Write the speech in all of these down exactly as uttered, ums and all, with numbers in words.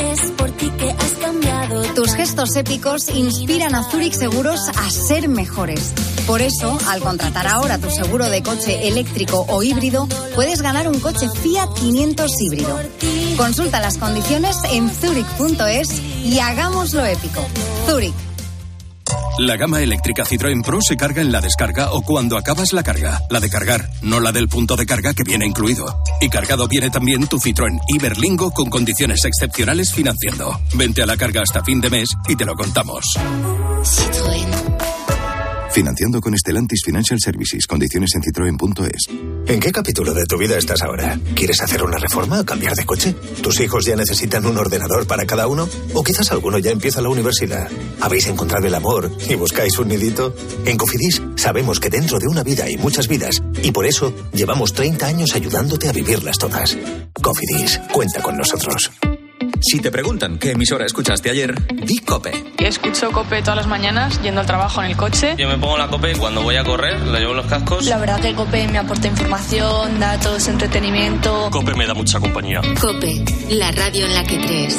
Es por ti que has cambiado. Tus gestos épicos inspiran a Zurich Seguros a ser mejores. Por eso, al contratar ahora tu seguro de coche eléctrico o híbrido, puedes ganar un coche Fiat quinientos híbrido. Consulta las condiciones en zurich punto es y hagámoslo épico. Zurich. La gama eléctrica Citroën Pro se carga en la descarga o cuando acabas la carga. La de cargar, no la del punto de carga que viene incluido. Y cargado viene también tu Citroën Iberlingo con condiciones excepcionales financiando. Vente a la carga hasta fin de mes y te lo contamos. Citroën. Financiando con Stellantis Financial Services. Condiciones en citroen punto es. ¿En qué capítulo de tu vida estás ahora? ¿Quieres hacer una reforma o cambiar de coche? ¿Tus hijos ya necesitan un ordenador para cada uno? ¿O quizás alguno ya empieza la universidad? ¿Habéis encontrado el amor y buscáis un nidito? En Cofidis sabemos que dentro de una vida hay muchas vidas y por eso llevamos treinta años ayudándote a vivirlas todas. Cofidis, cuenta con nosotros. Si te preguntan qué emisora escuchaste ayer, di COPE. Escucho COPE todas las mañanas, yendo al trabajo en el coche. Yo me pongo la COPE cuando voy a correr, le llevo los cascos. La verdad que COPE me aporta información, datos, entretenimiento. COPE me da mucha compañía. COPE, la radio en la que crees.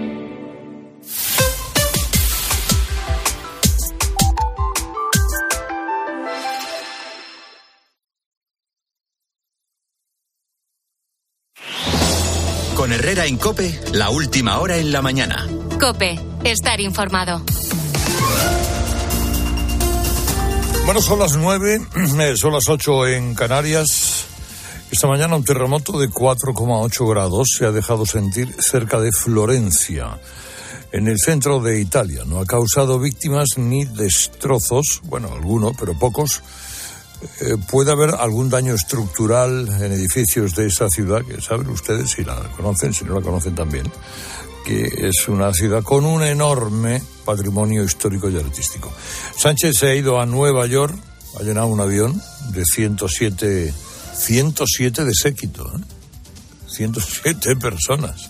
Con Herrera en COPE, la última hora en la mañana. COPE, estar informado. Bueno, son las nueve, son las ocho en Canarias. Esta mañana un terremoto de cuatro coma ocho grados se ha dejado sentir cerca de Florencia, en el centro de Italia. No ha causado víctimas ni destrozos, bueno, algunos, pero pocos. Eh, puede haber algún daño estructural en edificios de esa ciudad, que saben ustedes si la conocen, si no la conocen también, que es una ciudad con un enorme patrimonio histórico y artístico. Sánchez se ha ido a Nueva York, ha llenado un avión de ciento siete, ciento siete de séquito, ¿eh? ciento siete personas.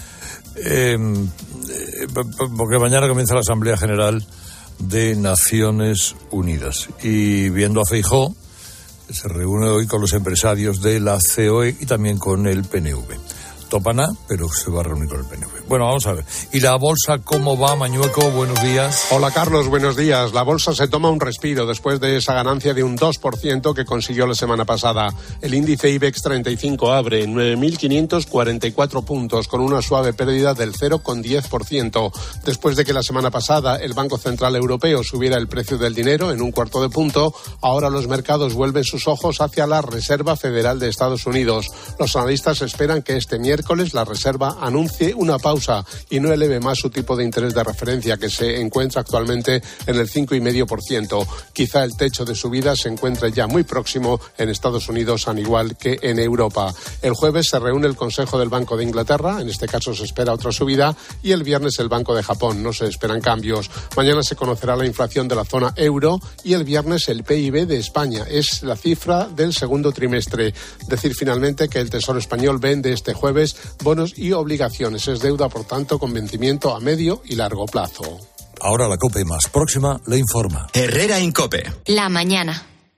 Eh, eh, porque mañana comienza la Asamblea General de Naciones Unidas. Y viendo a Feijóo, se reúne hoy con los empresarios de la C O E y también con el P N V. Topana, pero se va a reunir con el P N V. Bueno, vamos a ver. ¿Y la bolsa cómo va, Mañueco? Buenos días. Hola, Carlos, buenos días. La bolsa se toma un respiro después de esa ganancia de un dos por ciento que consiguió la semana pasada. El índice IBEX treinta y cinco abre en nueve mil quinientos cuarenta y cuatro puntos, con una suave pérdida del cero coma diez por ciento. Después de que la semana pasada el Banco Central Europeo subiera el precio del dinero en un cuarto de punto, ahora los mercados vuelven sus ojos hacia la Reserva Federal de Estados Unidos. Los analistas esperan que este miércoles la Reserva anuncie una pausa y no eleve más su tipo de interés de referencia, que se encuentra actualmente en el cinco coma cinco por ciento. Quizá el techo de subida se encuentre ya muy próximo en Estados Unidos, al igual que en Europa. El jueves se reúne el Consejo del Banco de Inglaterra, en este caso se espera otra subida, y el viernes el Banco de Japón, no se esperan cambios. Mañana se conocerá la inflación de la zona euro y el viernes el P I B de España, es la cifra del segundo trimestre. Decir finalmente que el Tesoro español vende este jueves bonos y obligaciones, es deuda por tanto con vencimiento a medio y largo plazo. Ahora la COPE más próxima le informa. Herrera en COPE. La mañana.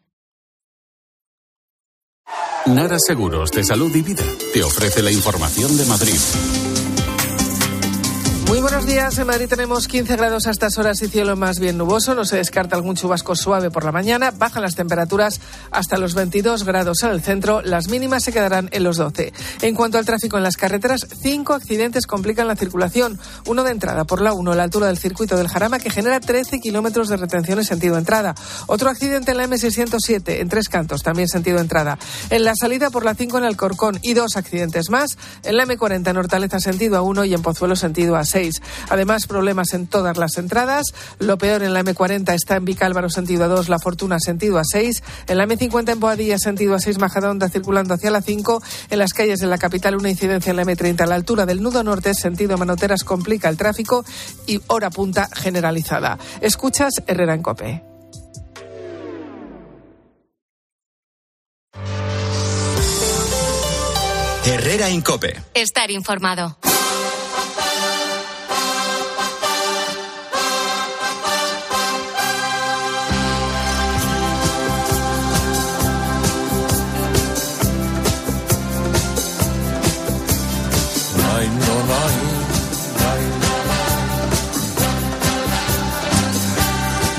Nara Seguros de Salud y Vida te ofrece la información de Madrid. Muy buenos días. En Madrid tenemos quince grados a estas horas y cielo más bien nuboso. No se descarta algún chubasco suave por la mañana. Bajan las temperaturas hasta los veintidós grados en el centro. Las mínimas se quedarán en los doce. En cuanto al tráfico en las carreteras, cinco accidentes complican la circulación. Uno de entrada por la uno a la altura del circuito del Jarama, que genera trece kilómetros de retención en sentido entrada. Otro accidente en la eme seiscientos siete, en Tres Cantos, también sentido entrada. En la salida por la cinco en Alcorcón y dos accidentes más. En la eme cuarenta en Hortaleza sentido a uno y en Pozuelo sentido a seis. Además, problemas en todas las entradas. Lo peor en la eme cuarenta está en Vicálvaro sentido a dos, La Fortuna sentido a seis. En la eme cincuenta en Boadilla sentido a seis, Majadahonda circulando hacia la cinco. En las calles de la capital una incidencia en la eme treinta a la altura del nudo norte, sentido Manoteras, complica el tráfico y hora punta generalizada. Escuchas Herrera en COPE. Herrera en COPE. Estar informado.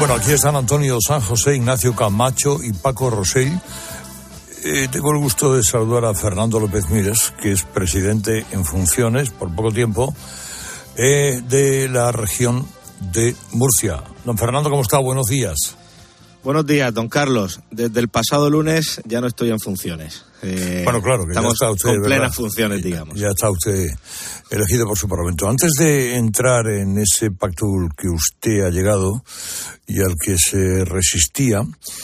Bueno, aquí están Antonio San José, Ignacio Camacho y Paco Rosell. Eh, tengo el gusto de saludar a Fernando López Mires, que es presidente en funciones, por poco tiempo, eh, de la región de Murcia. Don Fernando, ¿cómo está? Buenos días. Buenos días, don Carlos. Desde el pasado lunes ya no estoy en funciones. Eh, bueno, claro, que estamos ya está usted, con plenas ¿verdad? funciones, digamos. Ya está usted elegido por su Parlamento. Antes de entrar en ese pacto que usted ha llegado y al que se resistía,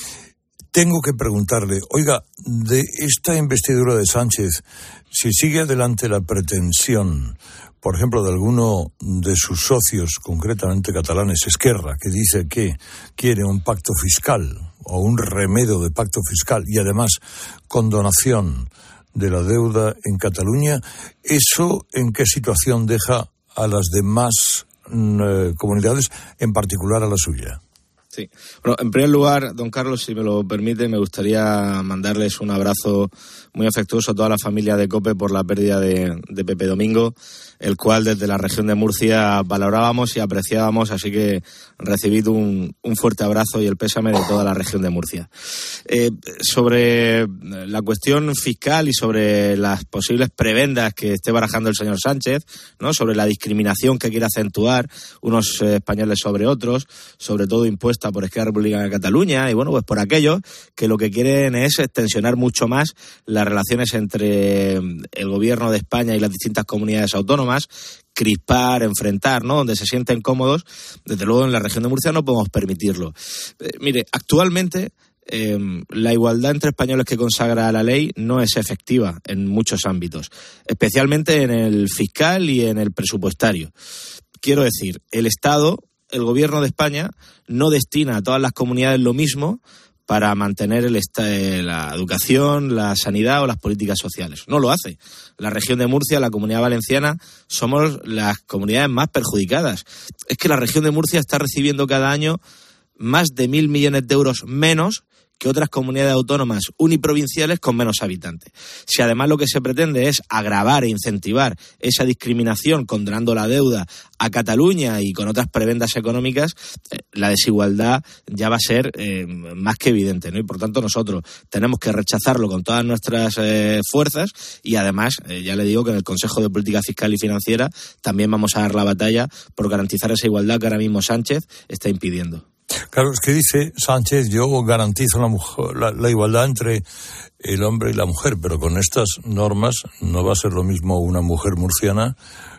tengo que preguntarle, oiga, de esta investidura de Sánchez, si sigue adelante la pretensión, por ejemplo, de alguno de sus socios, concretamente catalanes, Esquerra, que dice que quiere un pacto fiscal o un remedio de pacto fiscal y además condonación de la deuda en Cataluña, ¿eso en qué situación deja a las demás eh, comunidades, en particular a la suya? Sí. Bueno, en primer lugar, don Carlos, si me lo permite, me gustaría mandarles un abrazo muy afectuoso a toda la familia de COPE por la pérdida de, de Pepe Domingo, el cual desde la región de Murcia valorábamos y apreciábamos, así que recibid un, un fuerte abrazo y el pésame de toda la región de Murcia. Eh, sobre la cuestión fiscal y sobre las posibles prebendas que esté barajando el señor Sánchez, ¿no? Sobre la discriminación que quiere acentuar unos eh, españoles sobre otros, sobre todo impuesta por Esquerra Republicana de Cataluña, y bueno, pues por aquellos que lo que quieren es extensionar mucho más las relaciones entre el gobierno de España y las distintas comunidades autónomas, crispar, enfrentar, ¿no? Donde se sienten cómodos. Desde luego en la región de Murcia no podemos permitirlo. Eh, mire, actualmente eh, la igualdad entre españoles que consagra la ley no es efectiva en muchos ámbitos, especialmente en el fiscal y en el presupuestario. Quiero decir, el Estado, el gobierno de España, no destina a todas las comunidades lo mismo para mantener el est- la educación, la sanidad o las políticas sociales. No lo hace. La región de Murcia, la Comunidad Valenciana, somos las comunidades más perjudicadas. Es que la región de Murcia está recibiendo cada año más de mil millones de euros menos que otras comunidades autónomas uniprovinciales con menos habitantes. Si además lo que se pretende es agravar e incentivar esa discriminación condenando la deuda a Cataluña y con otras prebendas económicas, eh, la desigualdad ya va a ser eh, más que evidente, ¿no? Y por tanto nosotros tenemos que rechazarlo con todas nuestras eh, fuerzas y además, eh, ya le digo que en el Consejo de Política Fiscal y Financiera también vamos a dar la batalla por garantizar esa igualdad que ahora mismo Sánchez está impidiendo. Claro, es que dice Sánchez, yo garantizo la, mujer, la, la igualdad entre el hombre y la mujer, pero con estas normas no va a ser lo mismo una mujer murciana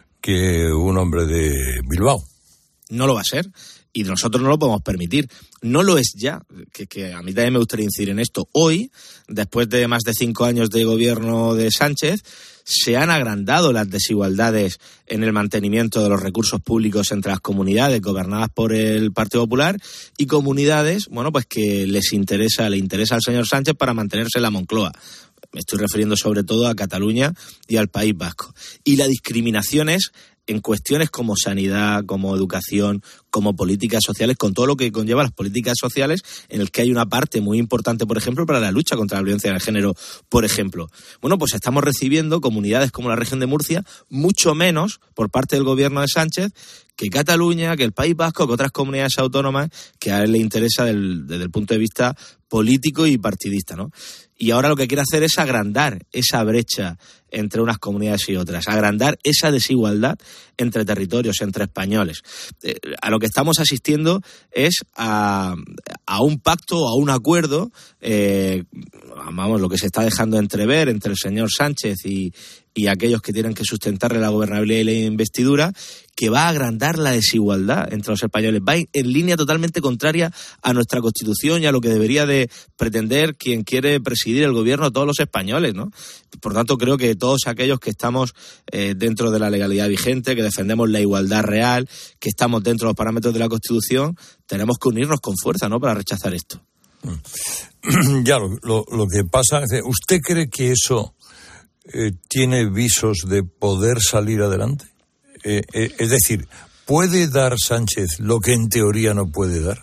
que un hombre de Bilbao. No lo va a ser. Y nosotros no lo podemos permitir. No lo es ya, que, que a mí también me gustaría incidir en esto. Hoy, después de más de cinco años de gobierno de Sánchez, se han agrandado las desigualdades en el mantenimiento de los recursos públicos entre las comunidades gobernadas por el Partido Popular y comunidades, bueno, pues que les interesa, le interesa al señor Sánchez para mantenerse en la Moncloa. Me estoy refiriendo sobre todo a Cataluña y al País Vasco. Y la discriminación es en cuestiones como sanidad, como educación, como políticas sociales, con todo lo que conlleva las políticas sociales, en el que hay una parte muy importante, por ejemplo, para la lucha contra la violencia de género, por ejemplo. Bueno, pues estamos recibiendo comunidades como la región de Murcia, mucho menos por parte del gobierno de Sánchez, que Cataluña, que el País Vasco, que otras comunidades autónomas que a él le interesa del, desde el punto de vista político y partidista, ¿no? Y ahora lo que quiere hacer es agrandar esa brecha entre unas comunidades y otras, agrandar esa desigualdad entre territorios, entre españoles. Eh, a lo que estamos asistiendo es a, a un pacto, a un acuerdo, eh, vamos, lo que se está dejando entrever entre el señor Sánchez y, y aquellos que tienen que sustentarle la gobernabilidad y la investidura, que va a agrandar la desigualdad entre los españoles. Va en línea totalmente contraria a nuestra Constitución y a lo que debería de pretender quien quiere presidir el gobierno, todos los españoles, ¿no? Por tanto, creo que todos aquellos que estamos eh, dentro de la legalidad vigente, que defendemos la igualdad real, que estamos dentro de los parámetros de la Constitución, tenemos que unirnos con fuerza, ¿no?, para rechazar esto. Ya, lo, lo, lo que pasa es que ¿usted cree que eso eh, tiene visos de poder salir adelante? Eh, eh, es decir, ¿puede dar Sánchez lo que en teoría no puede dar?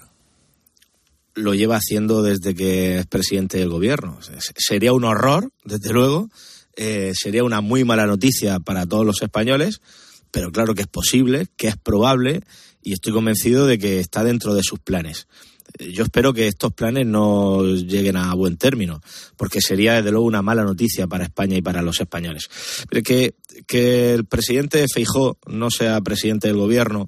Lo lleva haciendo desde que es presidente del gobierno. Sería un horror, desde luego, eh, sería una muy mala noticia para todos los españoles, pero claro que es posible, que es probable, y estoy convencido de que está dentro de sus planes. yo espero que estos planes no lleguen a buen término, porque sería desde luego una mala noticia para España y para los españoles. Pero que, que el presidente Feijóo no sea presidente del gobierno,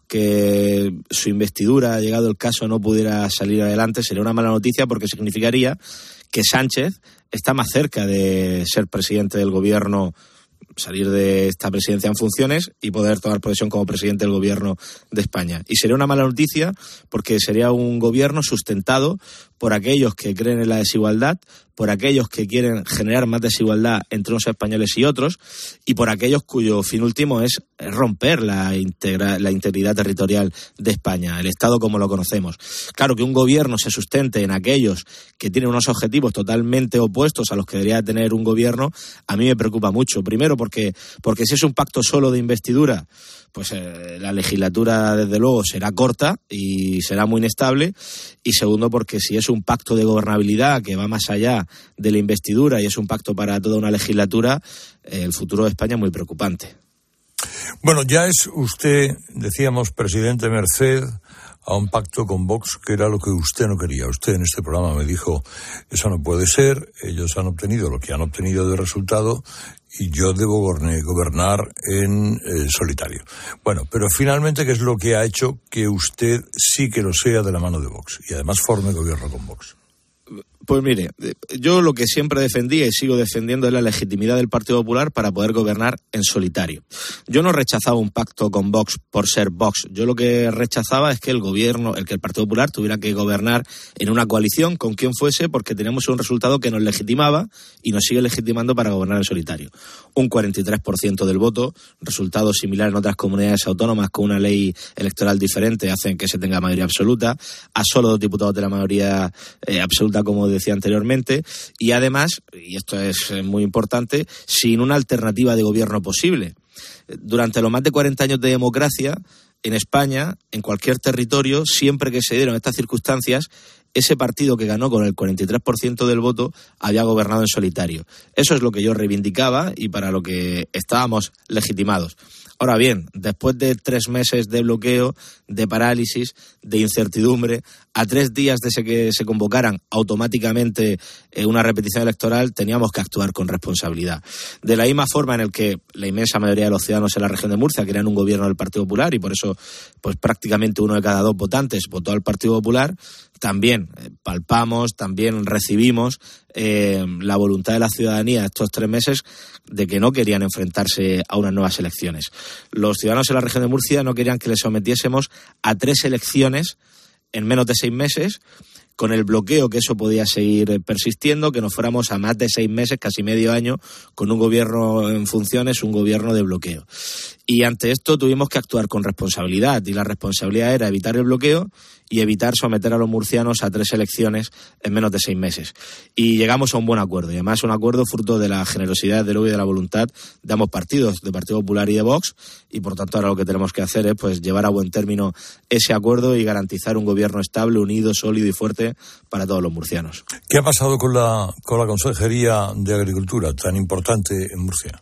que su investidura, llegado el caso, no pudiera salir adelante, sería una mala noticia, porque significaría que Sánchez está más cerca de ser presidente del gobierno, salir de esta presidencia en funciones y poder tomar posesión como presidente del gobierno de España. Y sería una mala noticia, porque sería un gobierno sustentado por aquellos que creen en la desigualdad, por aquellos que quieren generar más desigualdad entre unos españoles y otros, y por aquellos cuyo fin último es romper la, integra, la integridad territorial de España, el Estado como lo conocemos. Claro, que un gobierno se sustente en aquellos que tienen unos objetivos totalmente opuestos a los que debería tener un gobierno, a mí me preocupa mucho. Primero, porque, porque si es un pacto solo de investidura, pues eh, la legislatura desde luego será corta y será muy inestable. Y segundo, porque si es un pacto de gobernabilidad que va más allá de la investidura y es un pacto para toda una legislatura, eh, el futuro de España es muy preocupante. Bueno, ya es usted, decíamos, presidente merced a un pacto con Vox, que era lo que usted no quería. Usted en este programa me dijo, eso no puede ser, ellos han obtenido lo que han obtenido de resultado y yo debo gobernar en eh, solitario. Bueno, pero finalmente, ¿qué es lo que ha hecho que usted sí que lo sea de la mano de Vox y además forme gobierno con Vox? Pues mire, yo lo que siempre defendía y sigo defendiendo es la legitimidad del Partido Popular para poder gobernar en solitario. Yo no rechazaba un pacto con Vox por ser Vox. Yo lo que rechazaba es que el gobierno, el que el Partido Popular tuviera que gobernar en una coalición con quien fuese, porque teníamos un resultado que nos legitimaba y nos sigue legitimando para gobernar en solitario. Un cuarenta y tres por ciento del voto, resultado similar en otras comunidades autónomas con una ley electoral diferente, hacen que se tenga mayoría absoluta, a solo dos diputados de la mayoría eh, absoluta, como decía anteriormente, y además, y esto es muy importante, sin una alternativa de gobierno posible. Durante los más de cuarenta años de democracia, en España, en cualquier territorio, siempre que se dieron estas circunstancias, ese partido que ganó con el cuarenta y tres por ciento del voto había gobernado en solitario. Eso es lo que yo reivindicaba y para lo que estábamos legitimados. Ahora bien, después de tres meses de bloqueo, de parálisis, de incertidumbre, a tres días de que se convocaran automáticamente una repetición electoral, teníamos que actuar con responsabilidad. De la misma forma en el que la inmensa mayoría de los ciudadanos en la región de Murcia querían un gobierno del Partido Popular y por eso pues prácticamente uno de cada dos votantes votó al Partido Popular, también palpamos, también recibimos eh, la voluntad de la ciudadanía estos tres meses de que no querían enfrentarse a unas nuevas elecciones. Los ciudadanos en la región de Murcia no querían que les sometiésemos a tres elecciones en menos de seis meses, con el bloqueo que eso podía seguir persistiendo, que nos fuéramos a más de seis meses, casi medio año, con un gobierno en funciones, un gobierno de bloqueo. Y ante esto tuvimos que actuar con responsabilidad, y la responsabilidad era evitar el bloqueo y evitar someter a los murcianos a tres elecciones en menos de seis meses. Y llegamos a un buen acuerdo, y además un acuerdo fruto de la generosidad de luego y de la voluntad de ambos partidos, de Partido Popular y de Vox, y por tanto ahora lo que tenemos que hacer es pues llevar a buen término ese acuerdo y garantizar un gobierno estable, unido, sólido y fuerte para todos los murcianos. ¿Qué ha pasado con la, con la Consejería de Agricultura, tan importante en Murcia?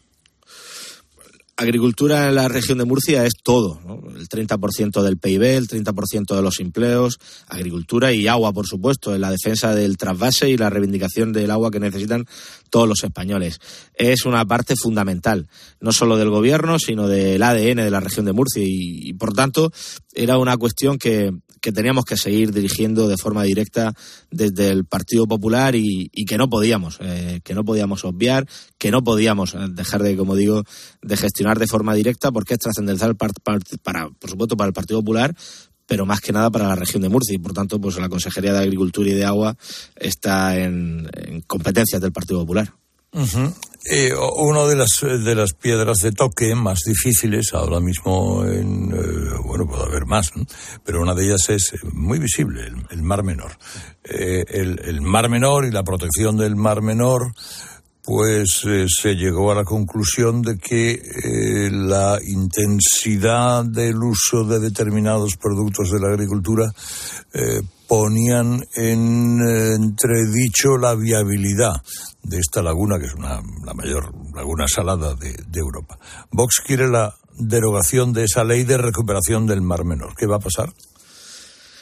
Agricultura en la región de Murcia es todo, ¿no? El treinta por ciento del P I B, el treinta por ciento de los empleos, agricultura y agua, por supuesto, en la defensa del trasvase y la reivindicación del agua que necesitan todos los españoles. Es una parte fundamental, no solo del gobierno, sino del A D N de la región de Murcia y, y por tanto, era una cuestión que, que teníamos que seguir dirigiendo de forma directa desde el Partido Popular y, y que no podíamos, eh, que no podíamos obviar, que no podíamos dejar de, como digo, de gestionar de forma directa porque es trascendental para, para, por supuesto, para el Partido Popular, pero más que nada para la región de Murcia y por tanto pues la Consejería de Agricultura y de Agua está en, en competencias del Partido Popular. Uh-huh. Eh, una de las de las piedras de toque más difíciles ahora mismo, en, eh, bueno, puede haber más, ¿no? Pero una de ellas es muy visible, el, el Mar Menor. Eh, el, el Mar Menor y la protección del Mar Menor, pues eh, se llegó a la conclusión de que eh, la intensidad del uso de determinados productos de la agricultura eh, ponían en eh, entredicho la viabilidad de esta laguna, que es una, la mayor laguna salada de, de Europa. Vox quiere la derogación de esa ley de recuperación del Mar Menor. ¿Qué va a pasar?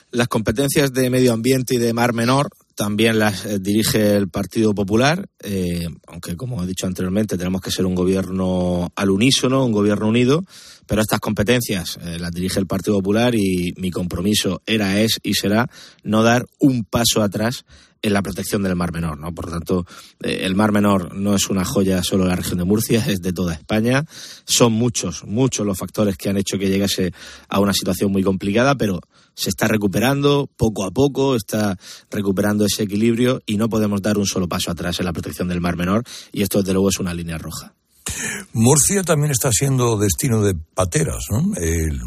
Las competencias de medio ambiente y de Mar Menor también las eh, dirige el Partido Popular, eh, aunque como he dicho anteriormente tenemos que ser un gobierno al unísono, un gobierno unido, pero estas competencias eh, las dirige el Partido Popular y mi compromiso era, es y será no dar un paso atrás en la protección del Mar Menor, ¿no? Por lo tanto, eh, el Mar Menor no es una joya solo de la región de Murcia, es de toda España. Son muchos, muchos los factores que han hecho que llegase a una situación muy complicada, pero se está recuperando poco a poco, está recuperando ese equilibrio y no podemos dar un solo paso atrás en la protección del Mar Menor, y esto desde luego es una línea roja. Murcia también está siendo destino de pateras, ¿no? El,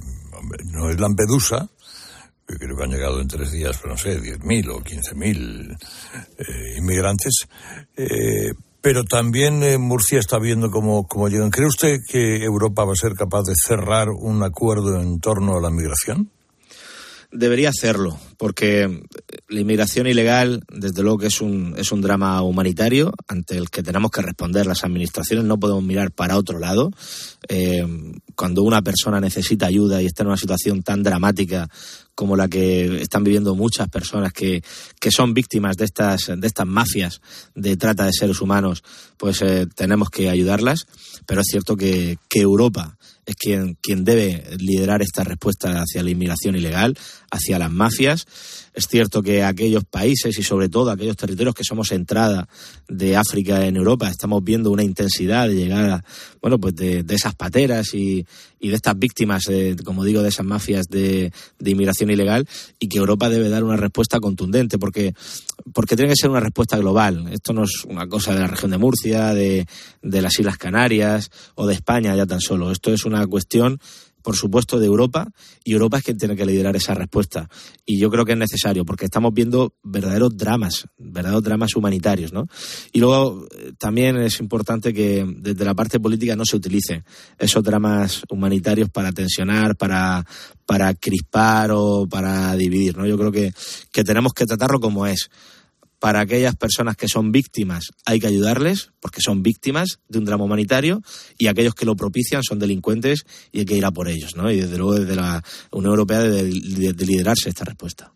no es Lampedusa, que creo que han llegado en tres días, pero no sé, diez mil o quince mil eh, inmigrantes, eh, pero también eh, Murcia está viendo cómo, cómo llegan. ¿Cree usted que Europa va a ser capaz de cerrar un acuerdo en torno a la migración? Debería hacerlo, porque la inmigración ilegal, desde luego que es un, es un drama humanitario ante el que tenemos que responder las administraciones. No podemos mirar para otro lado. Eh, cuando una persona necesita ayuda y está en una situación tan dramática como la que están viviendo muchas personas que, que son víctimas de estas, de estas mafias de trata de seres humanos, pues eh, tenemos que ayudarlas. Pero es cierto que, que Europa es quien, quien debe liderar esta respuesta hacia la inmigración ilegal, hacia las mafias. Es cierto que aquellos países y sobre todo aquellos territorios que somos entrada de África en Europa, estamos viendo una intensidad de llegada, bueno, pues de, de esas pateras y, y de estas víctimas, de, como digo, de esas mafias de, de inmigración ilegal, y que Europa debe dar una respuesta contundente, porque, porque tiene que ser una respuesta global. Esto no es una cosa de la región de Murcia, de, de las Islas Canarias o de España ya tan solo. Esto es una cuestión, por supuesto, de Europa, y Europa es quien tiene que liderar esa respuesta. Y yo creo que es necesario, porque estamos viendo verdaderos dramas, verdaderos dramas humanitarios, ¿no? Y luego también es importante que desde la parte política no se utilicen esos dramas humanitarios para tensionar, para, para crispar o para dividir, ¿no? Yo creo que, que tenemos que tratarlo como es. Para aquellas personas que son víctimas hay que ayudarles, porque son víctimas de un drama humanitario, y aquellos que lo propician son delincuentes y hay que ir a por ellos, ¿no? Y desde luego desde la Unión Europea debe de liderarse esta respuesta.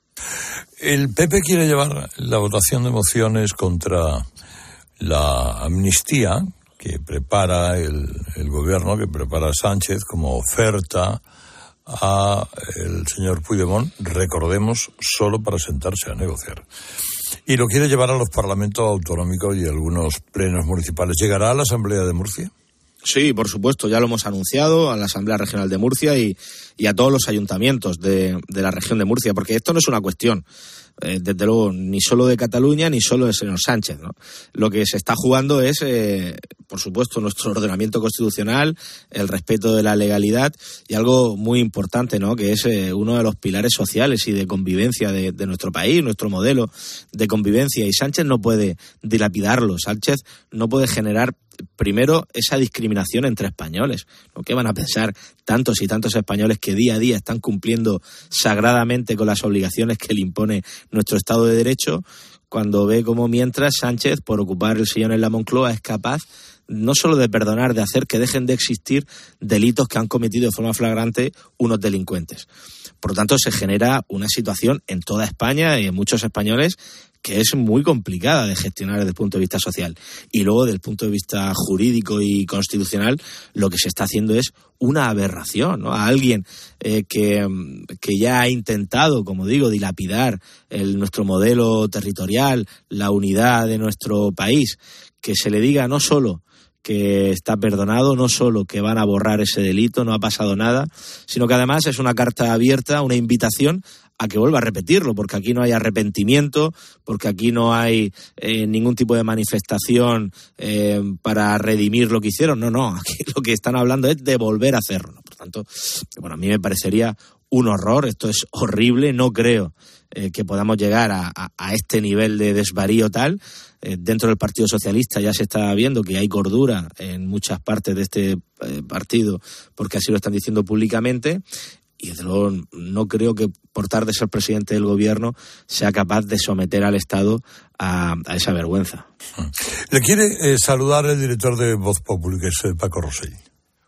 El P P quiere llevar la votación de mociones contra la amnistía que prepara el, el gobierno, que prepara Sánchez como oferta a el señor Puigdemont, recordemos, solo para sentarse a negociar. Y lo quiere llevar a los parlamentos autonómicos y algunos plenos municipales. ¿Llegará a la Asamblea de Murcia? Sí, por supuesto, ya lo hemos anunciado a la Asamblea Regional de Murcia y, y a todos los ayuntamientos de, de la región de Murcia, porque esto no es una cuestión, eh, desde luego, ni solo de Cataluña ni solo del señor Sánchez, ¿no? Lo que se está jugando es, eh, por supuesto, nuestro ordenamiento constitucional, el respeto de la legalidad y algo muy importante, ¿no? Que es eh, uno de los pilares sociales y de convivencia de, de nuestro país, nuestro modelo de convivencia. Y Sánchez no puede dilapidarlo, Sánchez no puede generar primero esa discriminación entre españoles, ¿no? ¿Qué van a pensar tantos y tantos españoles que día a día están cumpliendo sagradamente con las obligaciones que le impone nuestro Estado de Derecho, cuando ve cómo mientras Sánchez, por ocupar el sillón en la Moncloa, es capaz no solo de perdonar, de hacer que dejen de existir delitos que han cometido de forma flagrante unos delincuentes? Por lo tanto, se genera una situación en toda España y en muchos españoles que es muy complicada de gestionar desde el punto de vista social. Y luego, desde el punto de vista jurídico y constitucional, lo que se está haciendo es una aberración, ¿no? A alguien eh, que, que ya ha intentado, como digo, dilapidar el, nuestro modelo territorial, la unidad de nuestro país, que se le diga no solo que está perdonado, no solo que van a borrar ese delito, no ha pasado nada, sino que además es una carta abierta, una invitación a que vuelva a repetirlo, porque aquí no hay arrepentimiento, porque aquí no hay eh, ningún tipo de manifestación eh, para redimir lo que hicieron. No, no, aquí lo que están hablando es de volver a hacerlo. Por tanto, bueno, a mí me parecería un horror, esto es horrible, no creo eh, que podamos llegar a, a, a este nivel de desvarío tal. Eh, dentro del Partido Socialista ya se está viendo que hay cordura en muchas partes de este eh, partido, porque así lo están diciendo públicamente. Y desde luego no creo que por tarde de ser presidente del gobierno sea capaz de someter al Estado a, a esa vergüenza. Le quiere eh, saludar el director de Voz Populi, que es Paco Rosell.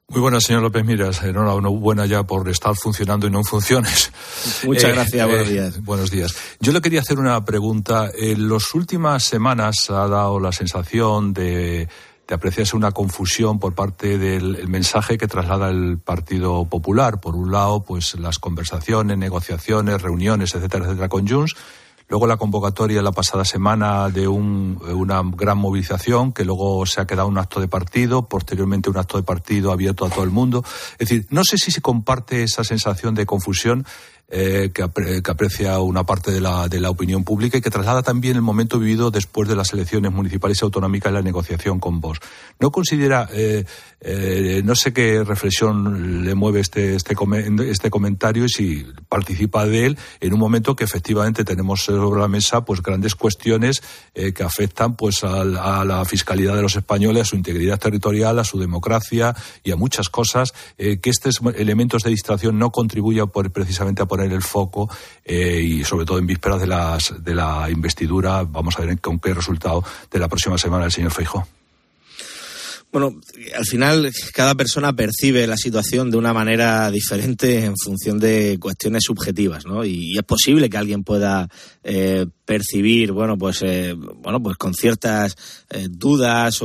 Muy buenas, señor López Miras. Enhorabuena ya por estar funcionando y no en funciones. Muchas eh, gracias, buenos días. Eh, buenos días. Yo le quería hacer una pregunta. En las últimas semanas ha dado la sensación de, de apreciarse una confusión por parte del el mensaje que traslada el Partido Popular. Por un lado, pues las conversaciones, negociaciones, reuniones, etcétera, etcétera, con Junts. Luego la convocatoria la pasada semana de un, una gran movilización que luego se ha quedado un acto de partido, posteriormente un acto de partido abierto a todo el mundo. Es decir, no sé si se comparte esa sensación de confusión eh, que, apre, que aprecia una parte de la, de la opinión pública y que traslada también el momento vivido después de las elecciones municipales y autonómicas y la negociación con Vox. ¿No considera, eh, eh, no sé qué reflexión le mueve este, este, este comentario y si participa de él en un momento que efectivamente tenemos sobre la mesa pues grandes cuestiones eh, que afectan pues a, a la fiscalidad de los españoles, a su integridad territorial, a su democracia y a muchas cosas, eh, que estos elementos de distracción no contribuyan por, precisamente a poner el foco eh, y sobre todo en vísperas de, las, de la investidura. Vamos a ver con qué resultado de la próxima semana del señor Feijóo. Bueno, al final cada persona percibe la situación de una manera diferente en función de cuestiones subjetivas, ¿no? Y, y es posible que alguien pueda eh, percibir, bueno, pues, eh, bueno, pues con ciertas eh, dudas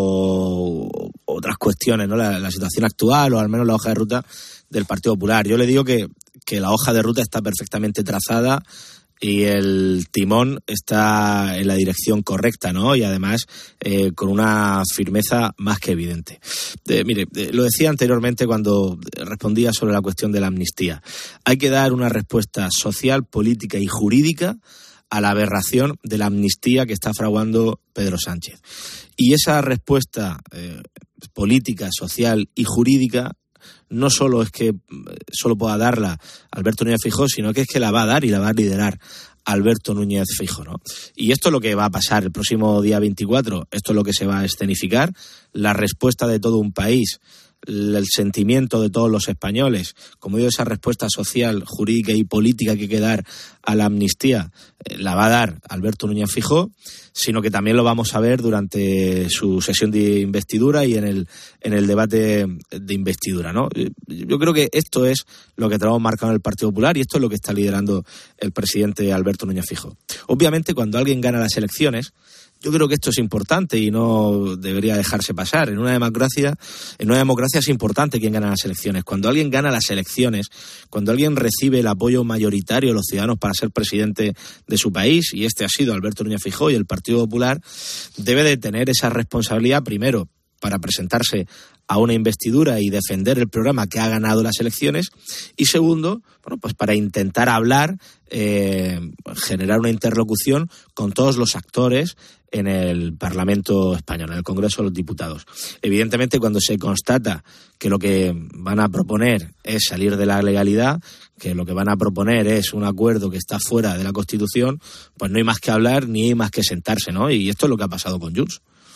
o, o otras cuestiones, ¿no? La, la situación actual o al menos la hoja de ruta del Partido Popular. Yo le digo que que la hoja de ruta está perfectamente trazada y el timón está en la dirección correcta, ¿no? Y además eh, con una firmeza más que evidente. Eh, mire, eh, lo decía anteriormente cuando respondía sobre la cuestión de la amnistía. Hay que dar una respuesta social, política y jurídica a la aberración de la amnistía que está fraguando Pedro Sánchez. Y esa respuesta eh, política, social y jurídica no solo es que solo pueda darla Alberto Núñez Feijóo, sino que es que la va a dar y la va a liderar Alberto Núñez Feijóo, ¿no? Y esto es lo que va a pasar el próximo día veinticuatro, esto es lo que se va a escenificar, la respuesta de todo un país, el sentimiento de todos los españoles, como digo, esa respuesta social, jurídica y política que hay que dar a la amnistía, eh, la va a dar Alberto Núñez Feijóo, sino que también lo vamos a ver durante su sesión de investidura y en el en el debate de investidura, ¿no? Yo creo que esto es lo que tenemos marcado en el Partido Popular y esto es lo que está liderando el presidente Alberto Núñez Feijóo. Obviamente, cuando alguien gana las elecciones, yo creo que esto es importante y no debería dejarse pasar. En una democracia, en una democracia es importante quién gana las elecciones. Cuando alguien gana las elecciones, cuando alguien recibe el apoyo mayoritario de los ciudadanos para ser presidente de su país, y este ha sido Alberto Núñez Feijóo y el Partido Popular, debe de tener esa responsabilidad primero para presentarse a una investidura y defender el programa que ha ganado las elecciones, y segundo, bueno, pues para intentar hablar, eh, generar una interlocución con todos los actores en el Parlamento español, en el Congreso de los Diputados. Evidentemente, cuando se constata que lo que van a proponer es salir de la legalidad, que lo que van a proponer es un acuerdo que está fuera de la Constitución, pues no hay más que hablar ni hay más que sentarse, ¿no? Y esto es lo que ha pasado con Junts.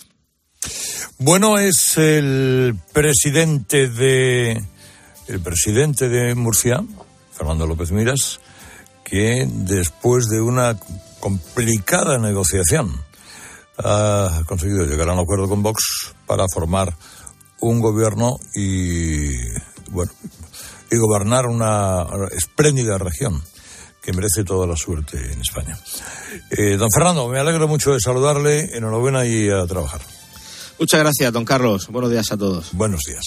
Bueno, es el presidente de el presidente de Murcia, Fernando López Miras, que después de una complicada negociación ha conseguido llegar a un acuerdo con Vox para formar un gobierno y bueno y gobernar una espléndida región que merece toda la suerte en España. Eh, don Fernando, me alegro mucho de saludarle, enhorabuena y a trabajar. Muchas gracias, don Carlos. Buenos días a todos. Buenos días.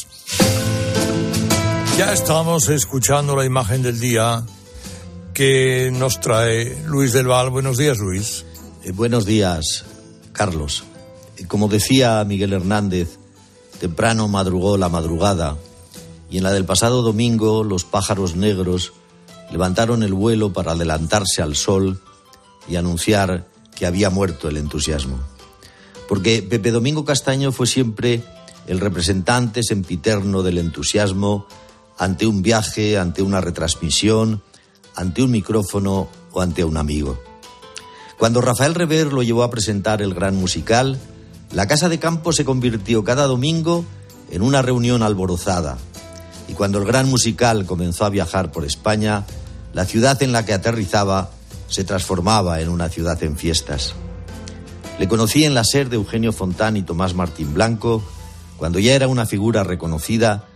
Ya estamos escuchando la imagen del día que nos trae Luis del Val. Buenos días, Luis. Eh, buenos días, Carlos. Eh, como decía Miguel Hernández, temprano madrugó la madrugada y en la del pasado domingo los pájaros negros levantaron el vuelo para adelantarse al sol y anunciar que había muerto el entusiasmo. Porque Pepe Domingo Castaño fue siempre el representante sempiterno del entusiasmo ante un viaje, ante una retransmisión, ante un micrófono o ante un amigo. Cuando Rafael Rever lo llevó a presentar el gran musical, la Casa de Campo se convirtió cada domingo en una reunión alborozada. Y cuando el gran musical comenzó a viajar por España, la ciudad en la que aterrizaba se transformaba en una ciudad en fiestas. Le conocí en la SER de Eugenio Fontán y Tomás Martín Blanco, cuando ya era una figura reconocida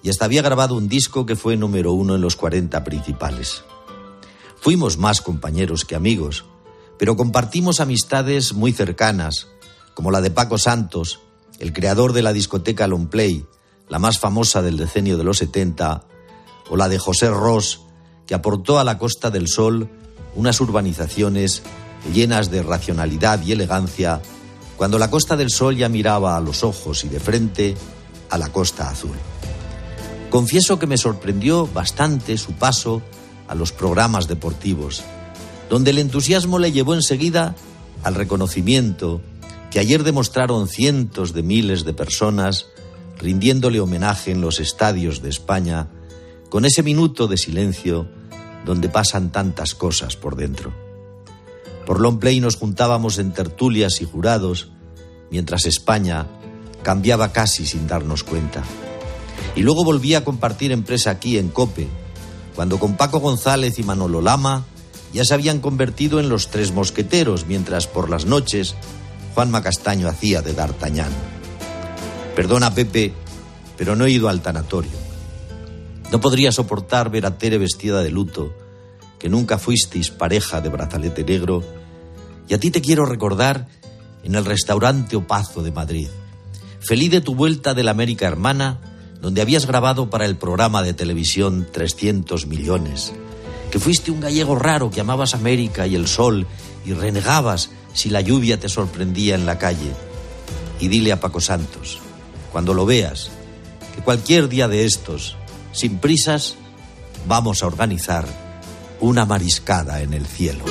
y hasta había grabado un disco que fue número uno en los cuarenta principales. Fuimos más compañeros que amigos, pero compartimos amistades muy cercanas, como la de Paco Santos, el creador de la discoteca Longplay, la más famosa del decenio de los setenta, o la de José Ros, que aportó a la Costa del Sol unas urbanizaciones llenas de racionalidad y elegancia, cuando la Costa del Sol ya miraba a los ojos y de frente a la Costa Azul. Confieso que me sorprendió bastante su paso a los programas deportivos, donde el entusiasmo le llevó enseguida al reconocimiento que ayer demostraron cientos de miles de personas rindiéndole homenaje en los estadios de España, con ese minuto de silencio donde pasan tantas cosas por dentro. Por Longplay nos juntábamos en tertulias y jurados, mientras España cambiaba casi sin darnos cuenta. Y luego volví a compartir empresa aquí en COPE, cuando con Paco González y Manolo Lama ya se habían convertido en los tres mosqueteros, mientras por las noches Juanma Castaño hacía de D'Artagnan. Perdona, Pepe, pero no he ido al tanatorio. No podría soportar ver a Tere vestida de luto, que nunca fuisteis pareja de brazalete negro, y a ti te quiero recordar en el restaurante Opazo de Madrid. Feliz de tu vuelta de la América Hermana, donde habías grabado para el programa de televisión trescientos millones, que fuiste un gallego raro que amabas América y el sol y renegabas si la lluvia te sorprendía en la calle. Y dile a Paco Santos, cuando lo veas, que cualquier día de estos, sin prisas, vamos a organizar una mariscada en el cielo.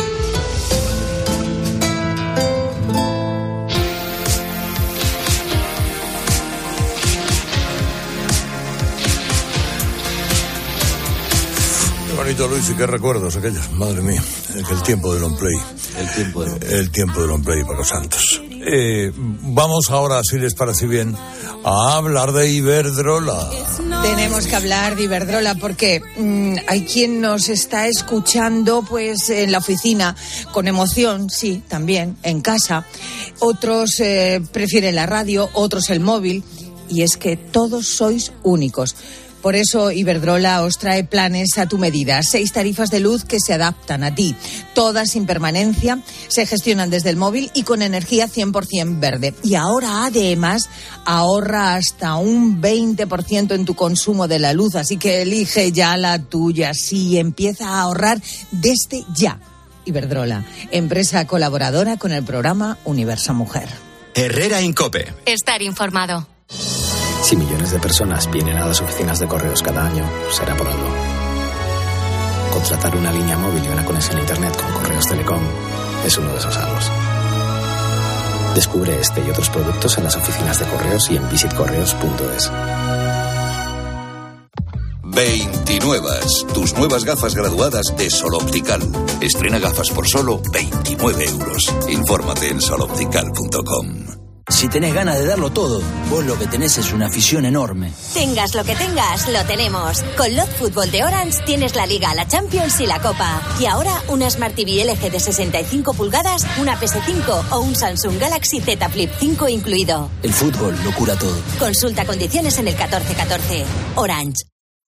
Bonito, Luis, y qué recuerdos aquellos, madre mía, el tiempo de Longplay. El tiempo de Longplay. El tiempo de Longplay, Paco Santos. Eh, vamos ahora, si les parece bien, a hablar de Iberdrola. Tenemos que hablar de Iberdrola porque mmm, hay quien nos está escuchando pues en la oficina con emoción, sí, también, en casa. Otros eh, prefieren la radio, otros el móvil, y es que todos sois únicos. Por eso Iberdrola os trae planes a tu medida. Seis tarifas de luz que se adaptan a ti. Todas sin permanencia, se gestionan desde el móvil y con energía cien por ciento verde. Y ahora, además, ahorra hasta un veinte por ciento en tu consumo de la luz. Así que elige ya la tuya. Sí, empieza a ahorrar desde ya. Iberdrola, empresa colaboradora con el programa Universo Mujer. Herrera Incope. Estar informado. Si millones de personas vienen a las oficinas de correos cada año, será por algo. Contratar una línea móvil y una conexión a Internet con Correos Telecom es uno de esos algo. Descubre este y otros productos en las oficinas de correos y en visit correos punto es. veintinuevas, tus nuevas gafas graduadas de Sol Optical. Estrena gafas por solo veintinueve euros. Infórmate en sol optical punto com. Si tenés ganas de darlo todo, vos lo que tenés es una afición enorme. Tengas lo que tengas, lo tenemos. Con Lot Fútbol de Orange tienes la Liga, la Champions y la Copa. Y ahora una Smart T V L G de sesenta y cinco pulgadas, una P S cinco o un Samsung Galaxy Z Flip cinco incluido. El fútbol lo cura todo. Consulta condiciones en el catorce catorce. Orange.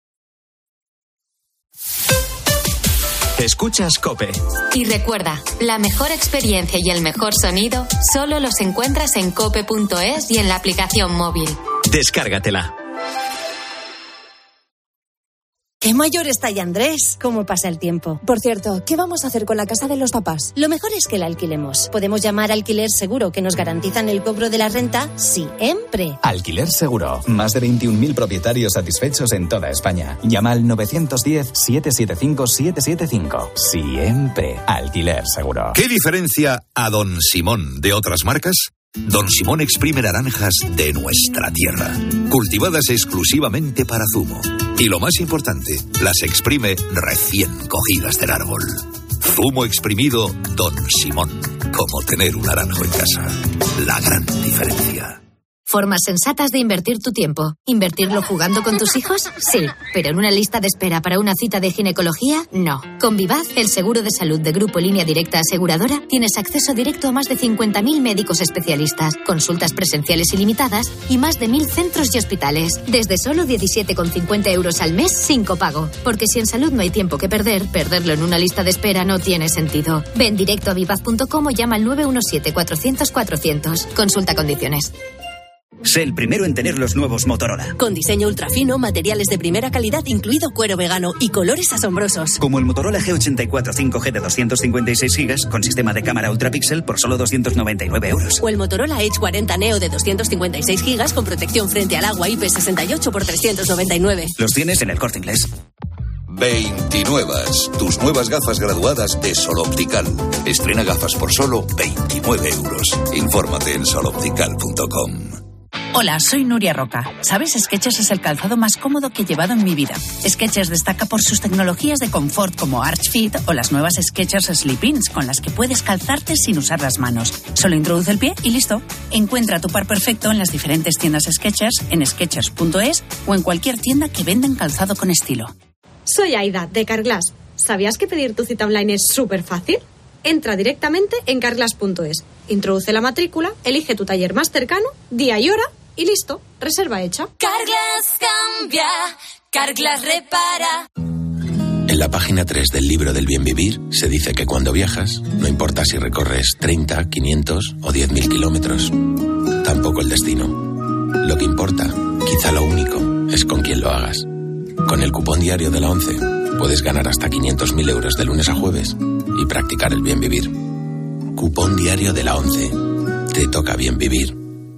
Escuchas COPE. Y recuerda, la mejor experiencia y el mejor sonido solo los encuentras en cope punto es y en la aplicación móvil. Descárgatela. ¡Qué mayor está ya Andrés! ¿Cómo pasa el tiempo? Por cierto, ¿qué vamos a hacer con la casa de los papás? Lo mejor es que la alquilemos. Podemos llamar a Alquiler Seguro, que nos garantizan el cobro de la renta siempre. Alquiler Seguro. Más de veintiún mil propietarios satisfechos en toda España. Llama al nueve uno cero, siete siete cinco, siete siete cinco. Siempre. Alquiler Seguro. ¿Qué diferencia a Don Simón de otras marcas? Don Simón exprime naranjas de nuestra tierra, cultivadas exclusivamente para zumo. Y lo más importante, las exprime recién cogidas del árbol. Zumo exprimido Don Simón, como tener un naranjo en casa. La gran diferencia. Formas sensatas de invertir tu tiempo. ¿Invertirlo jugando con tus hijos? Sí. ¿Pero en una lista de espera para una cita de ginecología? No. Con Vivaz, el seguro de salud de Grupo Línea Directa Aseguradora, tienes acceso directo a más de cincuenta mil médicos especialistas, consultas presenciales ilimitadas y más de mil centros y hospitales. Desde solo diecisiete con cincuenta euros al mes sin copago. Porque si en salud no hay tiempo que perder, perderlo en una lista de espera no tiene sentido. Ven directo a vivaz punto com o llama al nueve uno siete cuatrocientos cuatrocientos. Consulta condiciones. Sé el primero en tener los nuevos Motorola. Con diseño ultra fino, materiales de primera calidad, incluido cuero vegano y colores asombrosos. Como el Motorola G ochenta y cuatro cinco G de doscientos cincuenta y seis gigas con sistema de cámara ultrapíxel por solo doscientos noventa y nueve euros. O el Motorola Edge cuarenta Neo de doscientos cincuenta y seis gigas con protección frente al agua I P sesenta y ocho por trescientos noventa y nueve. Los tienes en El Corte Inglés. veintinuevas, tus nuevas gafas graduadas de Sol Optical. Estrena gafas por solo veintinueve euros. Infórmate en sol optical punto com. Hola, soy Nuria Roca. ¿Sabes? Skechers es el calzado más cómodo que he llevado en mi vida. Skechers destaca por sus tecnologías de confort como Arch Fit o las nuevas Skechers Slip-ins con las que puedes calzarte sin usar las manos. Solo introduce el pie y listo. Encuentra tu par perfecto en las diferentes tiendas Skechers, en skechers punto es o en cualquier tienda que vendan calzado con estilo. Soy Aida, de Carglass. ¿Sabías que pedir tu cita online es súper fácil? Entra directamente en carglass punto es, introduce la matrícula, elige tu taller más cercano, día y hora y listo, reserva hecha. Carglass cambia, Carglass repara. En la página tres del libro del bien vivir se dice que cuando viajas, no importa si recorres treinta, quinientos o diez mil kilómetros, tampoco el destino. Lo que importa, quizá lo único, es con quién lo hagas. Con el cupón diario de la ONCE puedes ganar hasta quinientos mil euros de lunes a jueves y practicar el bien vivir. Cupón diario de la ONCE. Te toca bien vivir.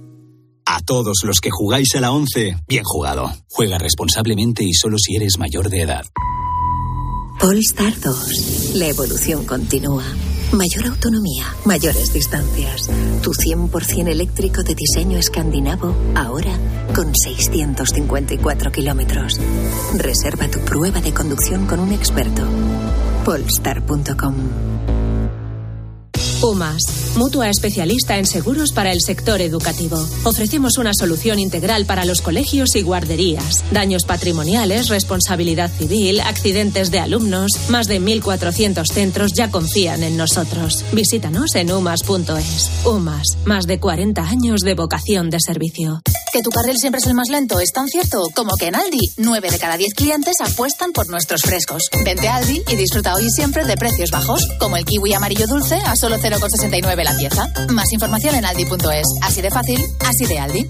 A todos los que jugáis a la ONCE, bien jugado. Juega responsablemente y solo si eres mayor de edad. Polestar dos. La evolución continúa. Mayor autonomía, mayores distancias. Tu cien por ciento eléctrico de diseño escandinavo, ahora con seiscientos cincuenta y cuatro kilómetros. Reserva tu prueba de conducción con un experto. polestar punto com. UMAS, mutua especialista en seguros para el sector educativo. Ofrecemos una solución integral para los colegios y guarderías. Daños patrimoniales, responsabilidad civil, accidentes de alumnos. Más de mil cuatrocientos centros ya confían en nosotros. Visítanos en umas punto es. UMAS, más de cuarenta años de vocación de servicio. ¿Que tu carril siempre es el más lento? ¿Es tan cierto? Como que en Aldi, nueve de cada diez clientes apuestan por nuestros frescos. Vente a Aldi y disfruta hoy y siempre de precios bajos, como el kiwi amarillo dulce a solo cero coma sesenta y nueve la pieza. Más información en aldi punto es. Así de fácil, así de Aldi.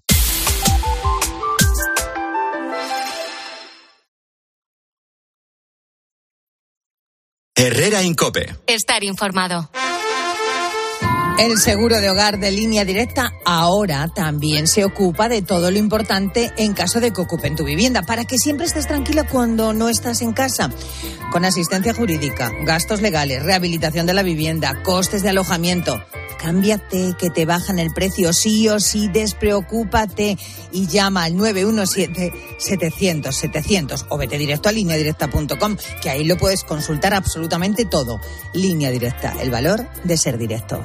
Herrera Incope. Estar informado. El seguro de hogar de Línea Directa ahora también se ocupa de todo lo importante en caso de que ocupen tu vivienda, para que siempre estés tranquila cuando no estás en casa. Con asistencia jurídica, gastos legales, rehabilitación de la vivienda, costes de alojamiento. Cámbiate, que te bajan el precio sí o sí, despreocúpate y llama al nueve uno siete, setecientos, setecientos o vete directo a línea directa punto com, que ahí lo puedes consultar absolutamente todo. Línea Directa, el valor de ser directo.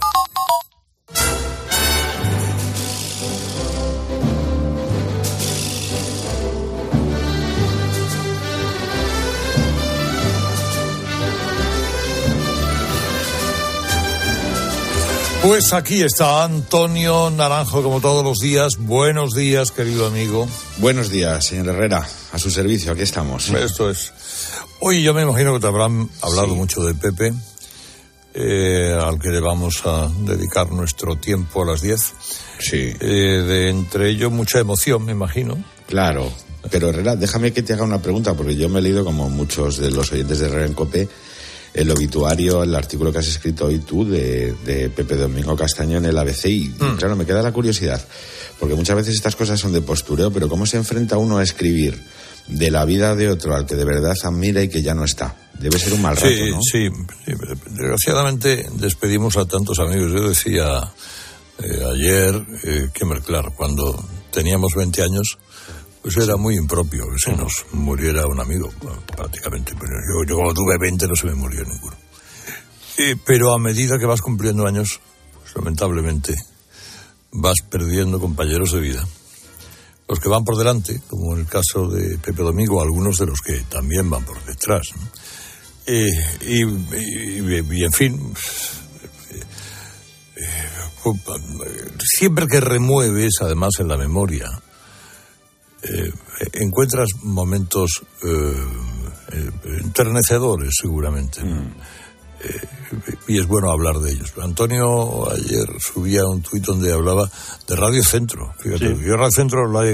Pues aquí está Antonio Naranjo, como todos los días. Buenos días, querido amigo. Buenos días, señor Herrera. A su servicio, aquí estamos. Esto es. Hoy yo me imagino que te habrán hablado sí. mucho de Pepe, eh, al que le vamos a dedicar nuestro tiempo a las diez. Sí. Eh, de entre ellos mucha emoción, me imagino. Claro. Pero Herrera, déjame que te haga una pregunta, porque yo me he leído, como muchos de los oyentes de Herrera en Cope, el obituario, el artículo que has escrito hoy tú de, de Pepe Domingo Castaño en el A B C y mm. claro, me queda la curiosidad, porque muchas veces estas cosas son de postureo, pero ¿cómo se enfrenta uno a escribir de la vida de otro al que de verdad admira y que ya no está? Debe ser un mal rato, sí, ¿no? Sí, sí, desgraciadamente despedimos a tantos amigos. Yo decía eh, ayer eh, que, claro, cuando teníamos veinte años, pues era muy impropio que se nos muriera un amigo, bueno, prácticamente. Pero yo, yo cuando tuve veinte no se me murió ninguno. Eh, pero a medida que vas cumpliendo años, pues lamentablemente vas perdiendo compañeros de vida. Los que van por delante, como en el caso de Pepe Domingo, algunos de los que también van por detrás, ¿no? Eh, y, y, y, en fin, eh, eh, siempre que remueves, además en la memoria, eh, encuentras momentos eh, eh, enternecedores, seguramente, ¿no? Mm. Eh, y es bueno hablar de ellos. Antonio ayer subía un tuit donde hablaba de Radio Centro. Fíjate, sí. Yo Radio Centro la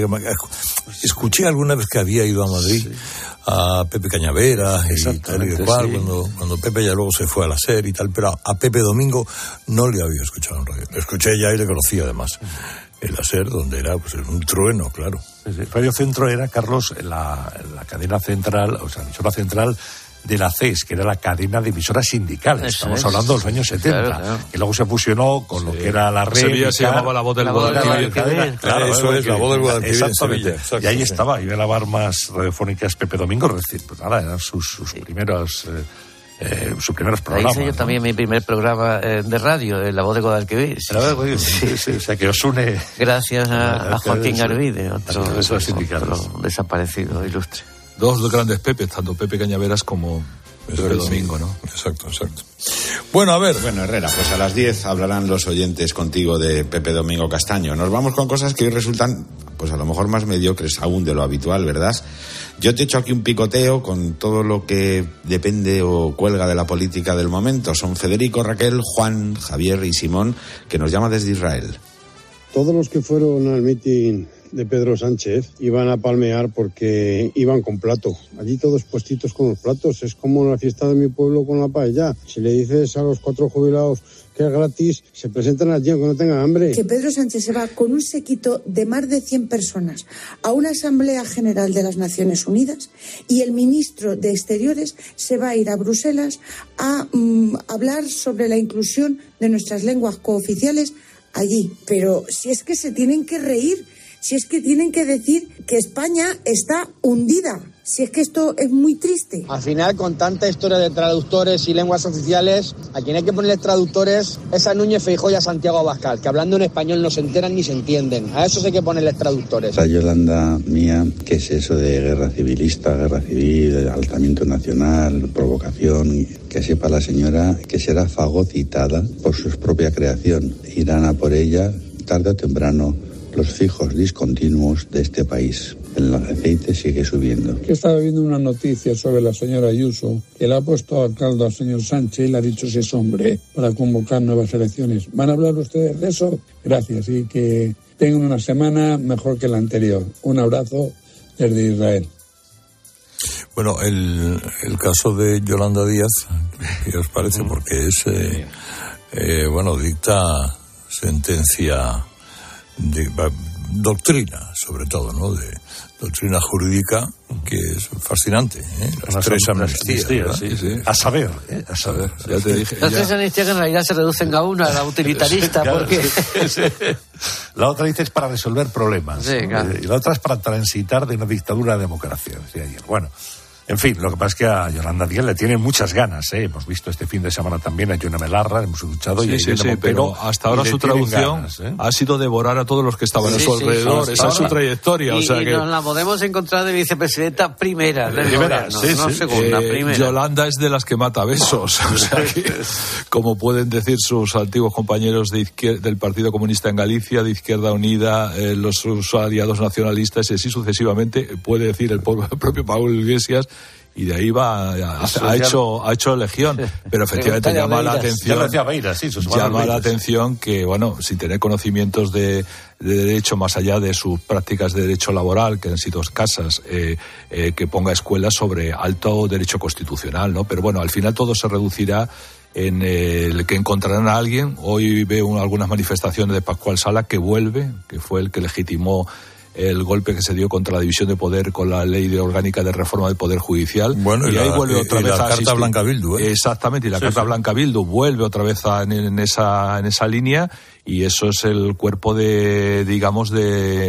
escuché alguna vez que había ido a Madrid, sí, a Pepe Cañavera y tal y cual, sí, cuando, cuando Pepe ya luego se fue a la SER y tal, pero a Pepe Domingo no le había escuchado en radio. Le escuché ya y le conocía además. En la SER, donde era pues un trueno, claro. Sí, sí. Radio Centro era, Carlos, la, la cadena central, o sea, la emisora central de la C E S, que era la cadena de emisoras sindicales. Eso Estamos es. hablando de los años setenta, claro, claro. Que luego se fusionó con sí. lo que era la red. Sevilla se llamaba La Voz del Guadalquivir. Claro, eso es, La Voz del Guadalquivir. Exactamente. Exacto, y ahí sí. estaba, iba a la bar más radiofónicas Pepe Domingo, es decir, pues nada, eran sus, sus sí. primeros... Eh, Eh, sus primeros programas. Ahí hice yo, ¿no?, también mi primer programa eh, de radio, eh, La Voz de Guadalquivir. Sí, sí, sí, sí, o sea, que os une... Gracias a, a Joaquín Garvide, otro, otro, otro desaparecido ilustre. Dos grandes Pepes, tanto Pepe Cañaveras como Pepe Domingo, ¿no? Exacto, exacto. Bueno, a ver. Bueno, Herrera, pues a las diez hablarán los oyentes contigo de Pepe Domingo Castaño. Nos vamos con cosas que hoy resultan, pues a lo mejor más mediocres aún de lo habitual, ¿verdad? Yo te he hecho aquí un picoteo con todo lo que depende o cuelga de la política del momento. Son Federico, Raquel, Juan, Javier y Simón, que nos llama desde Israel. Todos los que fueron al mitin de Pedro Sánchez iban a palmear porque iban con plato. Allí todos puestitos con los platos. Es como la fiesta de mi pueblo con la paella. Si le dices a los cuatro jubilados que es gratis, se presentan allí aunque no tengan hambre. Que Pedro Sánchez se va con un séquito de más de cien personas a una Asamblea General de las Naciones Unidas y el ministro de Exteriores se va a ir a Bruselas a um, hablar sobre la inclusión de nuestras lenguas cooficiales allí. Pero si es que se tienen que reír, si es que tienen que decir que España está hundida, si es que esto es muy triste. Al final, con tanta historia de traductores y lenguas oficiales, a quien hay que ponerles traductores es a Núñez Feijóo y a Santiago Abascal, que hablando en español no se enteran ni se entienden. A esos hay que ponerles traductores. La Yolanda mía, ¿qué es eso de guerra civilista, guerra civil, alzamiento nacional, provocación? Que sepa la señora que será fagocitada por su propia creación. Irán a por ella, tarde o temprano, los fijos discontinuos de este país. El aceite sigue subiendo. Que estaba viendo una noticia sobre la señora Ayuso, que le ha puesto a caldo al señor Sánchez y le ha dicho si es hombre para convocar nuevas elecciones. ¿Van a hablar ustedes de eso? Gracias, y que tengan una semana mejor que la anterior. Un abrazo desde Israel. Bueno, el, el caso de Yolanda Díaz, ¿qué os parece? Porque es, eh, eh, bueno, dicta sentencia... de doctrina, sobre todo, ¿no? De doctrina jurídica, que es fascinante, ¿eh? Las, Las tres amnistías, sí, sí. A saber, ¿eh? A saber. Ya te dije, Las ya. tres amnistías que en realidad se reducen a una, a la utilitarista, claro, porque... Sí, sí. La otra dice es para resolver problemas, sí, claro. Y la otra es para transitar de una dictadura a democracia, decía ayer. Bueno... En fin, lo que pasa es que a Yolanda Díaz le tienen muchas ganas, ¿eh? Hemos visto este fin de semana también a Yone Melarra, hemos escuchado... Sí, y sí, sí, pero hasta ahora su traducción ganas, ¿eh? ha sido devorar a todos los que estaban sí, a su sí, alrededor. Sí, Esa es su trayectoria. Y, o sea y que... nos la podemos encontrar de vicepresidenta primera. Del primera, gobierno, sí, no sí. segunda, eh, primera. Yolanda es de las que mata besos. O sea que, como pueden decir sus antiguos compañeros de izquier- del Partido Comunista en Galicia, de Izquierda Unida, eh, los sus aliados nacionalistas y así sucesivamente, puede decir el, el propio Pablo Iglesias. Y de ahí va, ha, ha hecho ha hecho legión, pero efectivamente llama la atención, Beira, sí, llama la atención que, bueno, sin tener conocimientos de, de derecho más allá de sus prácticas de derecho laboral, que han sido escasas, eh, eh, que ponga escuelas sobre alto derecho constitucional, ¿no? Pero bueno, al final todo se reducirá en el que encontrarán a alguien. Hoy veo algunas manifestaciones de Pascual Sala, que vuelve, que fue el que legitimó el golpe que se dio contra la división de poder con la ley de orgánica de reforma del Poder Judicial. Bueno, y, y ahí la, vuelve otra y vez la a Carta asistir. Blanca Bildu, ¿eh? Exactamente, y la sí, Carta sí. Blanca Bildu vuelve otra vez a, en, en esa en esa línea, y eso es el cuerpo de, digamos, de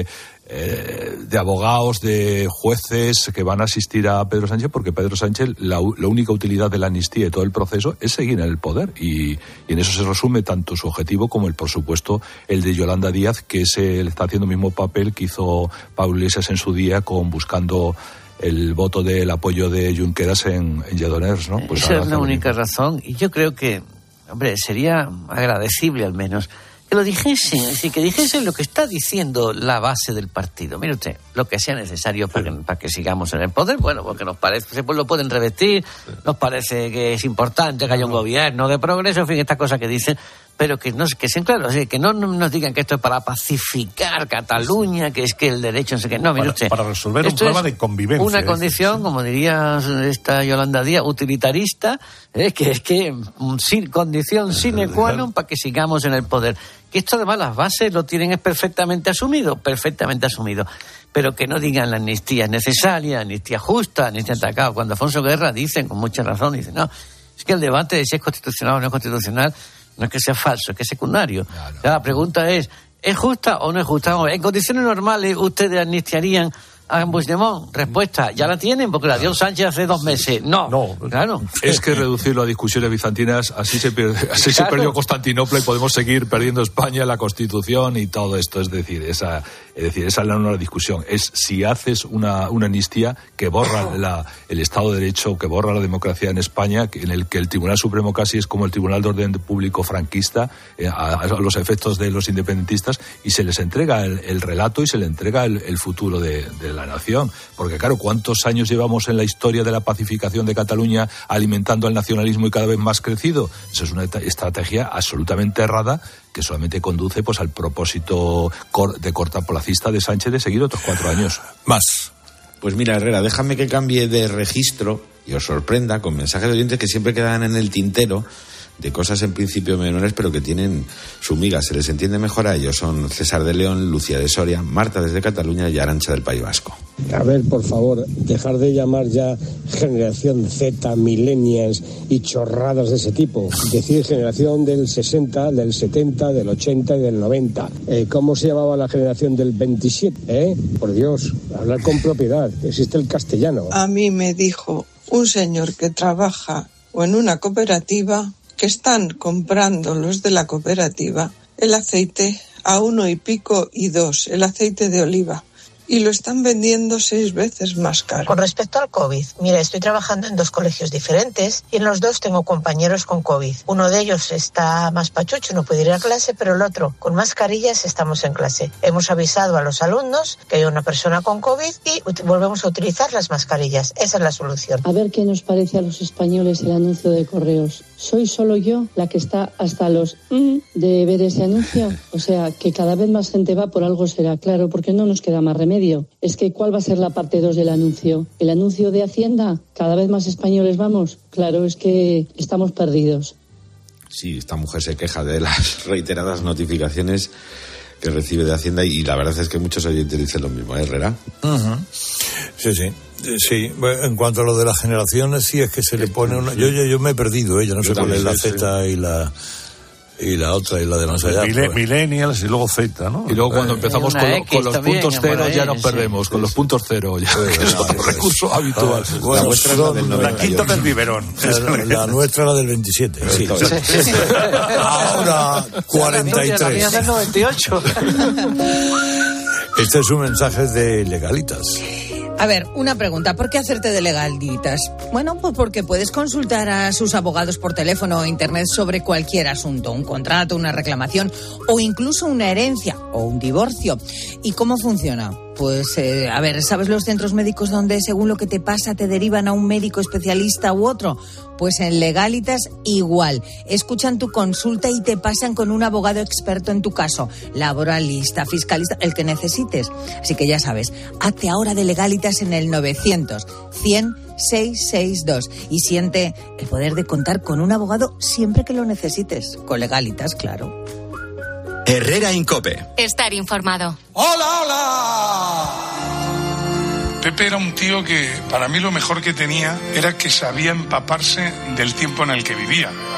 eh, de abogados, de jueces que van a asistir a Pedro Sánchez, porque Pedro Sánchez, la, la única utilidad de la amnistía y todo el proceso es seguir en el poder, y, y en eso se resume tanto su objetivo como el, por supuesto, el de Yolanda Díaz, que ese, está haciendo el mismo papel que hizo Pablo Iglesias en su día, con buscando el voto del apoyo de Junqueras en, en Lledoners, ¿no? Pues esa es la única razón, y yo creo que, hombre, sería agradecible al menos que lo dijesen, es decir, que dijesen lo que está diciendo la base del partido. Mire usted, lo que sea necesario para que, para que sigamos en el poder, bueno, porque nos parece, pues lo pueden revestir, nos parece que es importante que haya un gobierno de progreso, en fin, estas cosas que dicen, pero que no que sean claros, que no nos digan que esto es para pacificar Cataluña, que es que el derecho no sé qué. No, mire usted, para, para resolver un problema de convivencia. Una condición, ¿sí? Como diría esta Yolanda Díaz, utilitarista, ¿eh? que es que sin condición sine qua non para que sigamos en el poder. Que esto además las bases lo tienen es perfectamente asumido, perfectamente asumido. Pero que no digan la amnistía es necesaria, amnistía justa, amnistía atacada. Cuando Alfonso Guerra dicen, con mucha razón, dicen, no, es que el debate de si es constitucional o no es constitucional no es que sea falso, es que es secundario. Claro. O sea, la pregunta es, ¿es justa o no es justa? En condiciones normales, ¿ustedes amnistiarían a Puigdemont? Respuesta, ya la tienen, porque la dio Sánchez hace dos meses. No, no, claro. Es que reducirlo a discusiones bizantinas, así se pierde, así claro. se perdió Constantinopla, y podemos seguir perdiendo España, la Constitución y todo esto. Es decir, esa, es decir, esa no es la discusión. Es si haces una, una amnistía que borra la, el Estado de Derecho, que borra la democracia en España, en el que el Tribunal Supremo casi es como el Tribunal de Orden Público franquista, eh, a, a los efectos de los independentistas, y se les entrega el, el relato y se le entrega el, el futuro de, de la nación. Porque claro, ¿cuántos años llevamos en la historia de la pacificación de Cataluña alimentando el nacionalismo y cada vez más crecido? Eso es una estrategia absolutamente errada, que solamente conduce pues al propósito cor- de cortoplacista de Sánchez de seguir otros cuatro años. Más. Pues mira, Herrera, déjame que cambie de registro y os sorprenda con mensajes de oyentes que siempre quedan en el tintero, de cosas en principio menores, pero que tienen su miga. Se les entiende mejor a ellos. Son César de León, Lucía de Soria, Marta desde Cataluña y Arantxa del País Vasco. A ver, por favor, dejar de llamar ya generación Z, millennials y chorradas de ese tipo. Decir generación del sesenta, del setenta, del ochenta y del noventa. Eh, ¿Cómo se llamaba la generación del veintisiete? ¿Eh? Por Dios, hablar con propiedad. Existe el castellano. A mí me dijo un señor que trabaja o en una cooperativa que están comprando los de la cooperativa el aceite a uno y pico y dos, el aceite de oliva, y lo están vendiendo seis veces más caro. Con respecto al COVID, mira, estoy trabajando en dos colegios diferentes y en los dos tengo compañeros con COVID. Uno de ellos está más pachucho, no puede ir a clase, pero el otro, con mascarillas, estamos en clase. Hemos avisado a los alumnos que hay una persona con COVID y ut- volvemos a utilizar las mascarillas. Esa es la solución. A ver qué nos parece a los españoles el anuncio de Correos. ¿Soy solo yo la que está hasta los mm de ver ese anuncio? O sea, que cada vez más gente va, por algo será, claro, porque no nos queda más remedio. Es que, ¿cuál va a ser la parte dos del anuncio? ¿El anuncio de Hacienda? ¿Cada vez más españoles vamos? Claro, es que estamos perdidos. Sí, esta mujer se queja de las reiteradas notificaciones que recibe de Hacienda, y la verdad es que muchos oyentes dicen lo mismo, ¿eh, Herrera? Uh-huh. Sí, sí. Sí, en cuanto a lo de las generaciones, sí es que se le pone una... Yo, yo, yo me he perdido, ¿eh? Yo no yo sé cuál es la sí, Z sí. y la... y la otra y la de más allá. Mil- millennials y luego Z, ¿no? Y luego cuando empezamos con, lo, con los también, puntos cero ahí, ya nos sí, perdemos, sí, con sí. los puntos cero ya, sí, que es otro no, recurso no, habitual. Ah, bueno, la, nuestra son, del la quinta del biberón. La, la nuestra la del veintisiete. Sí. Sí. Ahora cuarenta y tres. La mía del noventa y ocho. Este es un mensaje de Legalitas. A ver, una pregunta. ¿Por qué hacerte de legalitas? Bueno, pues porque puedes consultar a sus abogados por teléfono o internet sobre cualquier asunto, un contrato, una reclamación o incluso una herencia o un divorcio. ¿Y cómo funciona? Pues, eh, a ver, ¿sabes los centros médicos donde según lo que te pasa te derivan a un médico especialista u otro? Pues en Legalitas igual. Escuchan tu consulta y te pasan con un abogado experto en tu caso, laboralista, fiscalista, el que necesites. Así que ya sabes, hazte ahora de Legalitas en el novecientos cien seiscientos sesenta y dos y siente el poder de contar con un abogado siempre que lo necesites. Con Legalitas, claro. Herrera en COPE. Estar informado. ¡Hola, hola! Pepe era un tío que, para mí, lo mejor que tenía era que sabía empaparse del tiempo en el que vivía.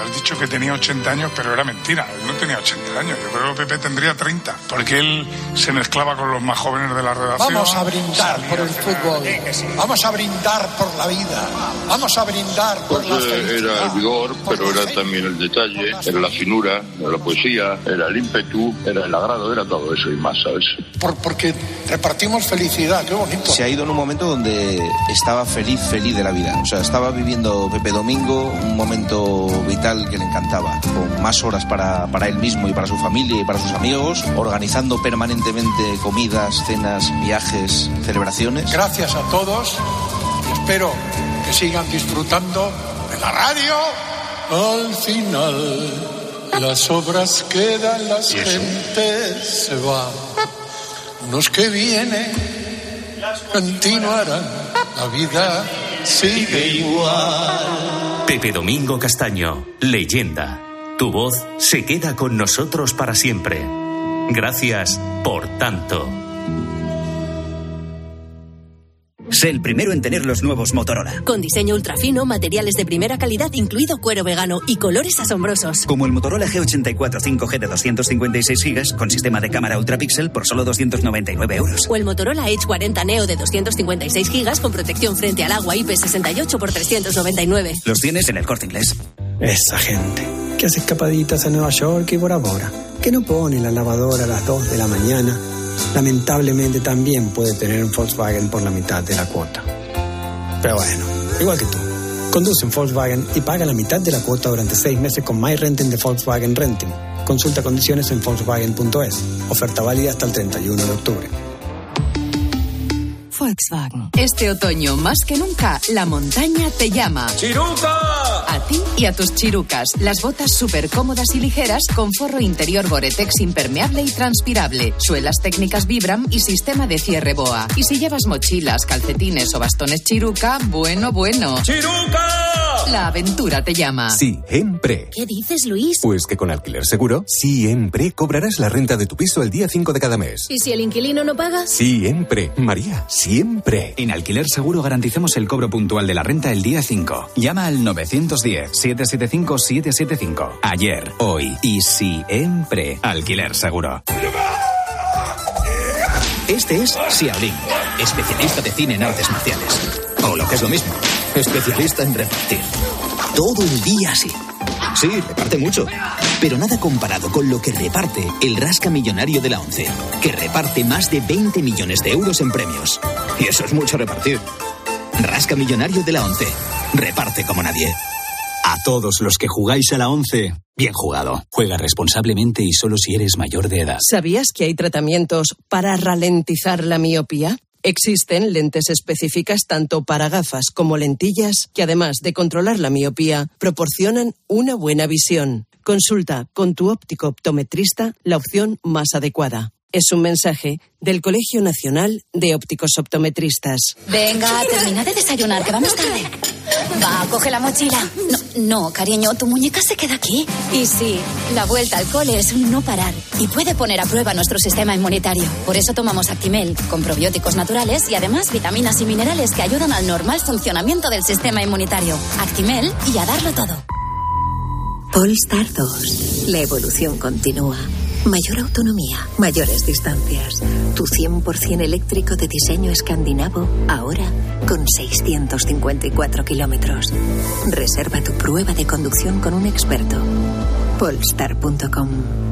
Has dicho que tenía ochenta años, pero era mentira. Él no tenía ochenta años. Yo creo que Pepe tendría treinta. Porque él se mezclaba con los más jóvenes de la redacción. Vamos a brindar por el fútbol. Vamos a brindar por la vida. Vamos a brindar por pues la felicidad. Era el vigor, pero era también el detalle, era la finura, era la poesía, era el ímpetu, era el agrado, era todo eso y más, ¿sabes? Por, porque repartimos felicidad, qué bonito. Se ha ido en un momento donde estaba feliz, feliz de la vida. O sea, estaba viviendo Pepe Domingo un momento vital que le encantaba, con más horas para, para él mismo y para su familia y para sus amigos, organizando permanentemente comidas, cenas, viajes, celebraciones. Gracias a todos. Espero que sigan disfrutando de la radio. Al final, las obras quedan, las gentes se van. Los que vienen continuarán. La vida sigue igual. Pepe Domingo Castaño, leyenda. Tu voz se queda con nosotros para siempre. Gracias por tanto. Sé el primero en tener los nuevos Motorola. Con diseño ultrafino, materiales de primera calidad, incluido cuero vegano y colores asombrosos. Como el Motorola G ochenta y cuatro cinco G de doscientos cincuenta y seis gigas con sistema de cámara ultrapíxel por solo doscientos noventa y nueve euros. O el Motorola Edge cuarenta Neo de doscientos cincuenta y seis gigas con protección frente al agua I P sesenta y ocho por trescientos noventa y nueve. Los tienes en el Corte Inglés. Esa gente que hace escapaditas a Nueva York y Bora Bora, que no pone la lavadora a las dos de la mañana, lamentablemente también puede tener un Volkswagen por la mitad de la cuota. Pero bueno, igual que tú. Conduce un Volkswagen y paga la mitad de la cuota durante seis meses con My Renting de Volkswagen Renting. Consulta condiciones en Volkswagen punto es. Oferta válida hasta el treinta y uno de octubre. Volkswagen. Este otoño, más que nunca, la montaña te llama. ¡Chiruca! A ti y a tus chirucas. Las botas súper cómodas y ligeras con forro interior Gore-Tex impermeable y transpirable, suelas técnicas Vibram y sistema de cierre BOA. Y si llevas mochilas, calcetines o bastones Chiruca, bueno, bueno. ¡Chiruca! La aventura te llama. Siempre. ¿Qué dices, Luis? Pues que con Alquiler Seguro, siempre cobrarás la renta de tu piso el día cinco de cada mes. ¿Y si el inquilino no paga? Siempre, María, siempre. En Alquiler Seguro garantizamos el cobro puntual de la renta el día cinco. Llama al nueve uno cero, siete siete cinco, siete siete cinco. Ayer, hoy y siempre. Alquiler Seguro. Este es Xiaolin, especialista de cine en artes marciales. O lo que es lo mismo, especialista en repartir. Todo el día así. Sí, reparte mucho. Pero nada comparado con lo que reparte el Rasca Millonario de la ONCE, que reparte más de veinte millones de euros en premios. Y eso es mucho repartir. Rasca Millonario de la ONCE. Reparte como nadie. A todos los que jugáis a la ONCE, bien jugado. Juega responsablemente y solo si eres mayor de edad. ¿Sabías que hay tratamientos para ralentizar la miopía? Existen lentes específicas tanto para gafas como lentillas que, además de controlar la miopía, proporcionan una buena visión. Consulta con tu óptico optometrista la opción más adecuada. Es un mensaje del Colegio Nacional de Ópticos Optometristas. Venga, termina de desayunar, que vamos tarde. Va, coge la mochila. No, no, cariño, tu muñeca se queda aquí. Y sí, la vuelta al cole es un no parar y puede poner a prueba nuestro sistema inmunitario. Por eso tomamos Actimel, con probióticos naturales y además vitaminas y minerales que ayudan al normal funcionamiento del sistema inmunitario. Actimel y a darlo todo. Polestar dos. La evolución continúa. Mayor autonomía, mayores distancias. Tu cien por ciento eléctrico de diseño escandinavo, ahora con seiscientos cincuenta y cuatro kilómetros. Reserva tu prueba de conducción con un experto. Polestar punto com.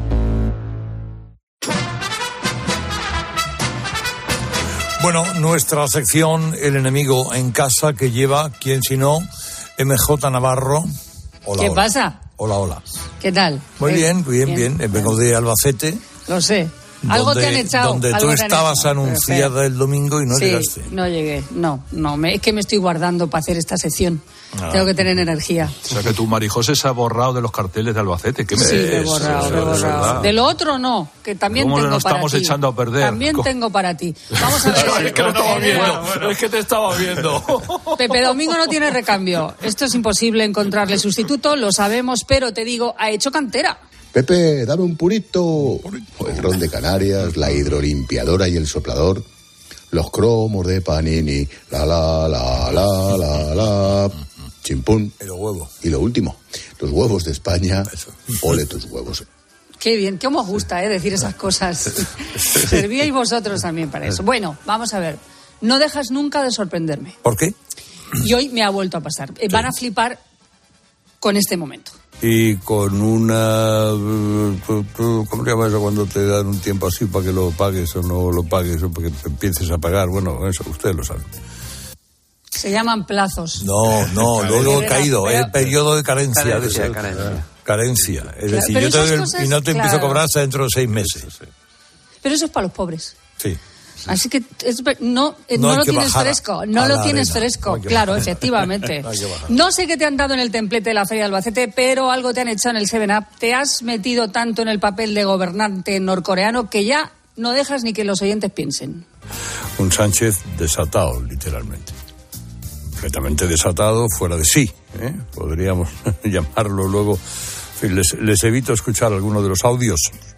Bueno, nuestra sección El enemigo en casa, que lleva, ¿quién si no? M J Navarro. Hola, ¿Qué hola. pasa? Hola, hola. ¿Qué tal? Muy Eh, bien, bien, bien. bien. Vengo de Albacete. Lo sé. Algo donde, te han echado. Donde algo tú te han estabas echado, anunciada pero, el domingo y no sí, llegaste. no llegué. No, no. Me, es que me estoy guardando para hacer esta sección. Ah. Tengo que tener energía. O sea que tu Marijose se ha borrado de los carteles de Albacete. ¿Qué me Sí, me he dices? borrado, me he Eso es borrado. verdad. De lo otro no, que también ¿Cómo tengo nos para estamos ti. echando a perder? También ¿Cómo? tengo para ti. Vamos a ver. Es que lo estaba viendo. Es que te estaba viendo. Pepe Domingo no tiene recambio. Esto es imposible encontrarle sustituto, lo sabemos, pero te digo, ha hecho cantera. Pepe, dame un purito. El ron de Canarias, la hidrolimpiadora y el soplador, los cromos de Panini, la la la la la la, chimpún. Y los huevos. Y lo último, Los huevos de España, ole tus huevos. Qué bien, cómo os gusta ¿eh? decir esas cosas. Servíais vosotros también para eso. Bueno, vamos a ver. No dejas nunca de sorprenderme. ¿Por qué? Y hoy me ha vuelto a pasar. Sí. Van a flipar con este momento. Y con una... ¿Cómo se llama eso cuando te dan un tiempo así para que lo pagues o no lo pagues o para que empieces a pagar? Bueno, eso ustedes lo saben. Se llaman plazos. No, no, luego he caído. Pero, el periodo de carencia. carencia, de carencia. Carencia. Es claro, decir, yo te doy el, cosas, y no te claro. empiezo a cobrar hasta dentro de seis meses. Pero eso es para los pobres. Sí. Sí. Así que es, no, no, no lo tienes fresco, no lo tienes arena. fresco, No claro, efectivamente. No sé qué te han dado en el templete de la Feria de Albacete, pero algo te han echado en el Seven Up. Te has metido tanto en el papel de gobernante norcoreano que ya no dejas ni que los oyentes piensen. Un Sánchez desatado, literalmente. Completamente desatado, fuera de sí, ¿eh? Podríamos llamarlo luego. En fin, les, les evito escuchar alguno de los audios.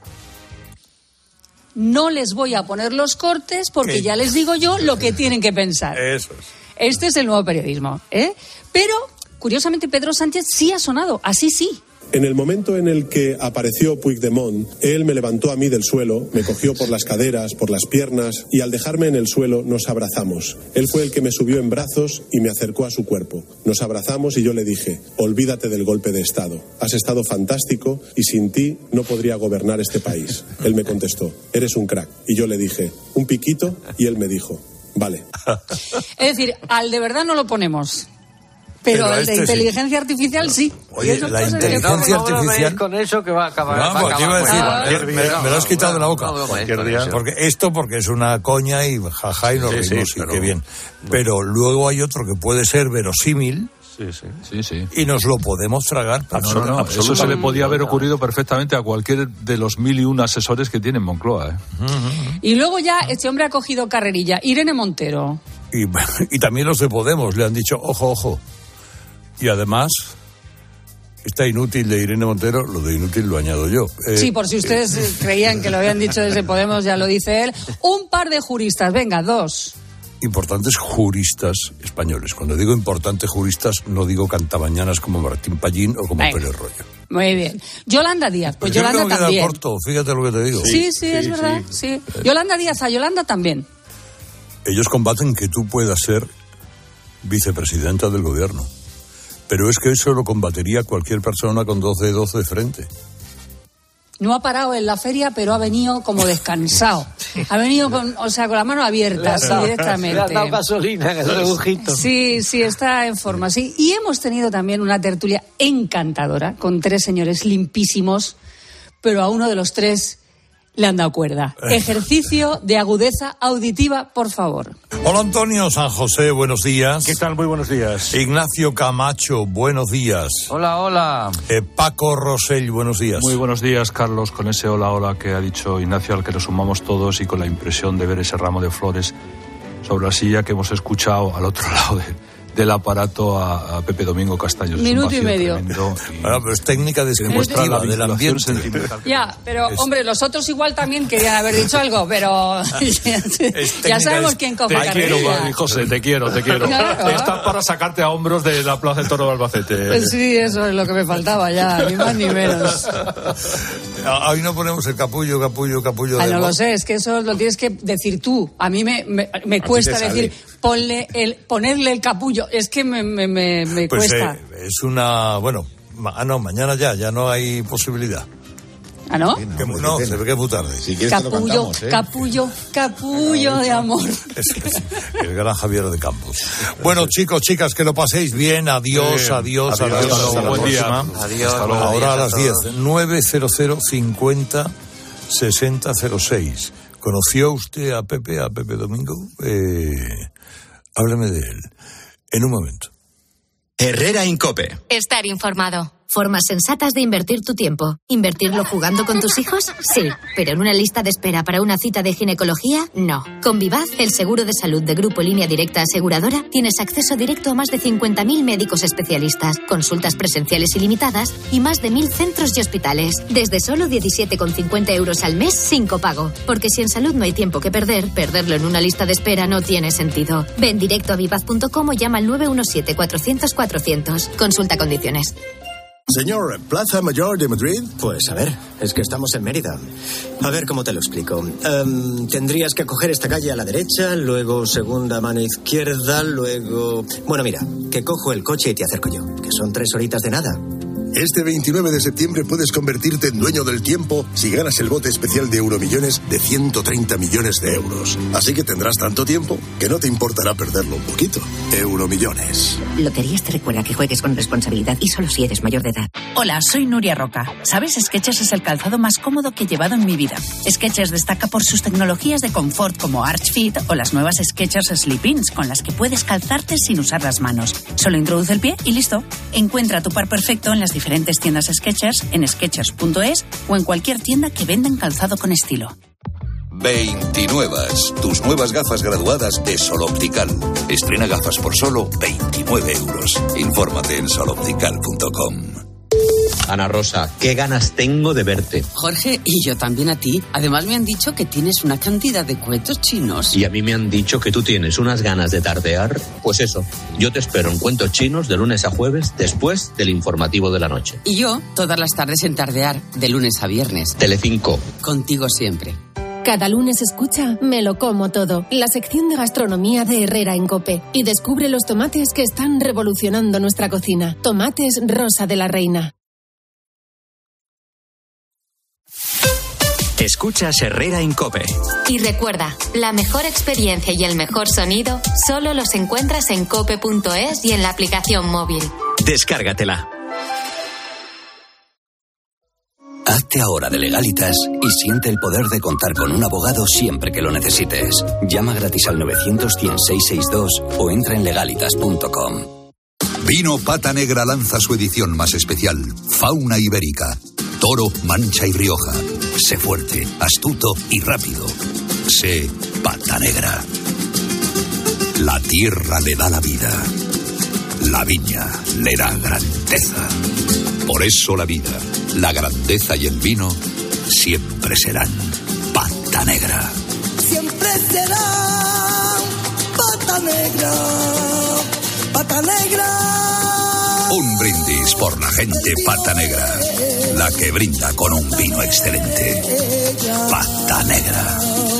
No les voy a poner los cortes porque ¿Qué? Ya les digo yo lo que tienen que pensar. Eso es. Este es el nuevo periodismo, ¿eh? Pero, curiosamente, Pedro Sánchez sí ha sonado, así sí. En el momento en el que apareció Puigdemont, él me levantó a mí del suelo, me cogió por las caderas, por las piernas, y al dejarme en el suelo nos abrazamos. Él fue el que me subió en brazos y me acercó a su cuerpo. Nos abrazamos y yo le dije, olvídate del golpe de Estado. Has estado fantástico y sin ti no podría gobernar este país. Él me contestó, eres un crack. Y yo le dije, un piquito, y él me dijo, vale. Es decir, al de verdad no lo ponemos. Pero, Pero el de este inteligencia sí. artificial sí. Oye, la inteligencia no, no, artificial... No, con eso que va a acabar. No, va a acabar iba a decir, ah, me, me, me lo has quitado de la boca. No, no, no, porque esto porque es una coña y jaja y nos sí, reímos sí, y pero, qué bien. Pero luego hay otro que puede ser verosímil. Sí, sí. Sí, sí. Y nos lo podemos tragar. No, no, no. Eso se le podía haber ocurrido perfectamente a cualquier de los mil y un asesores que tiene en Moncloa. ¿eh? Uh-huh. Y luego ya este hombre ha cogido carrerilla. Irene Montero. Y, y también los de Podemos le han dicho, ojo, ojo. Y además... Está inútil de Irene Montero, lo de inútil lo añado yo. Eh, sí, por si ustedes eh, creían que lo habían dicho desde Podemos, ya lo dice él. Un par de juristas, venga, dos. Importantes juristas españoles. Cuando digo importantes juristas, no digo cantabañanas como Martín Pallín o como venga. Pérez Royo. Muy bien. Yolanda Díaz, pues Pero Yolanda yo creo que también. Queda corto, fíjate lo que te digo. Sí, sí, sí, sí es verdad, sí. sí. Yolanda Díaz, a Yolanda también. Ellos combaten que tú puedas ser vicepresidenta del gobierno. Pero es que eso lo combatería cualquier persona con dos dedos de frente. No ha parado en la feria, pero ha venido como descansado. Ha venido con, o sea, con la mano abierta, sí, directamente. Le ha dado gasolina en el rebujito. Sí, sí, está en forma, sí. Y hemos tenido también una tertulia encantadora con tres señores limpísimos, pero a uno de los tres le han dado cuerda. Ejercicio de agudeza auditiva, por favor. Hola Antonio San José, buenos días. ¿Qué tal? Muy buenos días. Ignacio Camacho, buenos días. Hola, hola. Eh, Paco Rosell, buenos días. Muy buenos días, Carlos, con ese hola, hola que ha dicho Ignacio, al que nos sumamos todos y con la impresión de ver ese ramo de flores sobre la silla que hemos escuchado al otro lado de... del aparato a, a Pepe Domingo Castaños. Minuto y medio. Y... Bueno, pero es técnica descriptiva del ambiente sentimental. Ya, pero es... hombre, los otros igual también querían haber dicho algo, pero ya sabemos des... quién coge Te quiero, Mari, José, te quiero, te quiero. Claro. Estás para sacarte a hombros de la Plaza del Toro de Albacete. Pues sí, eso es lo que me faltaba ya, ni más ni menos. Ahí no ponemos el capullo, capullo, capullo. Ah, no lo sé, es que eso lo tienes que decir tú. A mí me, me, me cuesta decir, ponle el, ponerle el capullo. Es que me, me, me, me pues cuesta. Eh, es una... Bueno, ah, no, mañana ya, ya no hay posibilidad. ¿Ah, no? Que, no, se ve que es muy tarde. Si quieres, capullo, te lo cantamos, ¿eh? capullo, capullo de amor. Es, es, el gran Javier de Campos. Bueno, chicos, chicas, que lo paséis bien. Adiós, adiós, adiós. adiós, adiós hasta buen día. Adiós. Ahora adiós a las diez. nueve cero cero cincuenta sesenta cero seis. ¿Conoció usted a Pepe, a Pepe Domingo? Eh, hábleme de él. En un momento. Herrera Incope. Estar informado. Formas sensatas de invertir tu tiempo. ¿Invertirlo jugando con tus hijos? Sí, pero en una lista de espera para una cita de ginecología, no. Con Vivaz, el seguro de salud de Grupo Línea Directa Aseguradora, tienes acceso directo a más de cincuenta mil médicos especialistas, consultas presenciales ilimitadas y más de mil centros y hospitales. Desde solo diecisiete con cincuenta euros al mes sin copago. Porque si en salud no hay tiempo que perder, perderlo en una lista de espera no tiene sentido. Ven directo a vivaz punto com o llama al nueve uno siete cuatrocientos cuatrocientos. Consulta condiciones. Señor, ¿Plaza Mayor de Madrid? Pues a ver, es que estamos en Mérida. A ver cómo te lo explico. Um, tendrías que coger esta calle a la derecha, luego segunda mano izquierda, luego... Bueno, mira, que cojo el coche y te acerco yo, que son tres horitas de nada. Este veintinueve de septiembre puedes convertirte en dueño del tiempo si ganas el bote especial de Euromillones de ciento treinta millones de euros. Así que tendrás tanto tiempo que no te importará perderlo un poquito. Euromillones. Loterías te recuerda que juegues con responsabilidad y solo si eres mayor de edad. Hola, soy Nuria Roca. ¿Sabes? Skechers es el calzado más cómodo que he llevado en mi vida. Skechers destaca por sus tecnologías de confort como Arch Fit o las nuevas Skechers Slip-ins con las que puedes calzarte sin usar las manos. Solo introduce el pie y listo. Encuentra tu par perfecto en las diferentes diferentes tiendas Skechers en skechers punto es o en cualquier tienda que vendan calzado con estilo. veintinuevas, tus nuevas gafas graduadas de Sol Optical. Estrena gafas por solo veintinueve euros. Infórmate en sol optical punto com. Ana Rosa, qué ganas tengo de verte. Jorge, y yo también a ti. Además me han dicho que tienes una cantidad de cuentos chinos. Y a mí me han dicho que tú tienes unas ganas de tardear. Pues eso, yo te espero en Cuentos Chinos de lunes a jueves, después del informativo de la noche. Y yo, todas las tardes en Tardear, de lunes a viernes. Telecinco. Contigo siempre. Cada lunes escucha Me lo como todo, la sección de gastronomía de Herrera en COPE. Y descubre los tomates que están revolucionando nuestra cocina. Tomates Rosa de la Reina. Escuchas Herrera en COPE. Y recuerda, la mejor experiencia y el mejor sonido solo los encuentras en cope punto es y en la aplicación móvil. Descárgatela. Hazte ahora de Legalitas y siente el poder de contar con un abogado siempre que lo necesites. Llama gratis al novecientos, cien, seiscientos sesenta y dos o entra en legalitas punto com. Vino Pata Negra lanza su edición más especial, Fauna Ibérica. Toro, Mancha y Rioja. Sé fuerte, astuto y rápido. Sé Pata Negra. La tierra le da la vida. La viña le da grandeza. Por eso la vida, la grandeza y el vino siempre serán Pata Negra. Siempre serán Pata Negra. Pata Negra. Un brindis por la gente Pata Negra, la que brinda con un vino excelente. Pata Negra.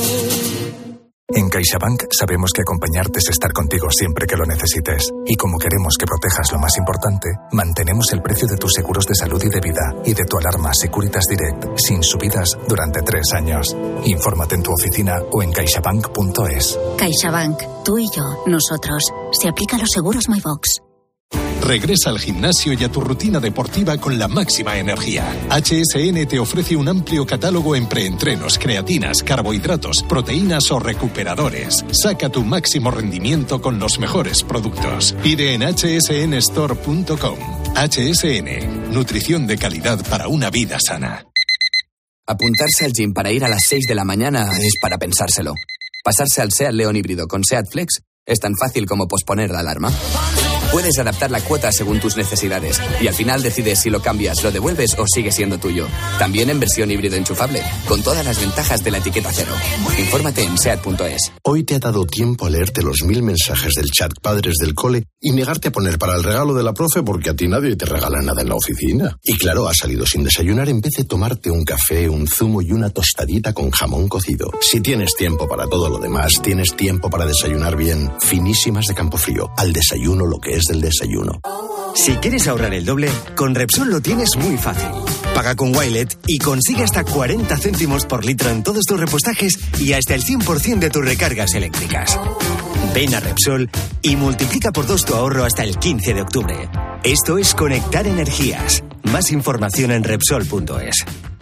En CaixaBank sabemos que acompañarte es estar contigo siempre que lo necesites. Y como queremos que protejas lo más importante, mantenemos el precio de tus seguros de salud y de vida y de tu alarma Securitas Direct sin subidas durante tres años. Infórmate en tu oficina o en caixabank punto es. CaixaBank, tú y yo, nosotros. Se aplican los seguros MyBox. Regresa al gimnasio y a tu rutina deportiva con la máxima energía. H S N te ofrece un amplio catálogo en preentrenos, creatinas, carbohidratos, proteínas o recuperadores. Saca tu máximo rendimiento con los mejores productos. Pide en hache ese ene store punto com. H S N, nutrición de calidad para una vida sana. Apuntarse al gym para ir a las seis de la mañana es para pensárselo. Pasarse al SEAT León híbrido con SEAT Flex es tan fácil como posponer la alarma. Puedes adaptar la cuota según tus necesidades y al final decides si lo cambias, lo devuelves o sigue siendo tuyo. También en versión híbrido enchufable, con todas las ventajas de la etiqueta cero. Infórmate en seat punto es. Hoy te ha dado tiempo a leerte los mil mensajes del chat padres del cole y negarte a poner para el regalo de la profe porque a ti nadie te regala nada en la oficina. Y claro, has salido sin desayunar en vez de tomarte un café, un zumo y una tostadita con jamón cocido. Si tienes tiempo para todo lo demás, tienes tiempo para desayunar bien. Finísimas de Campofrío. Al desayuno lo que es del desayuno. Si quieres ahorrar el doble, con Repsol lo tienes muy fácil. Paga con Wilet y consigue hasta cuarenta céntimos por litro en todos tus repostajes y hasta el cien por ciento de tus recargas eléctricas. Ven a Repsol y multiplica por dos tu ahorro hasta el quince de octubre. Esto es Conectar Energías. Más información en Repsol punto es.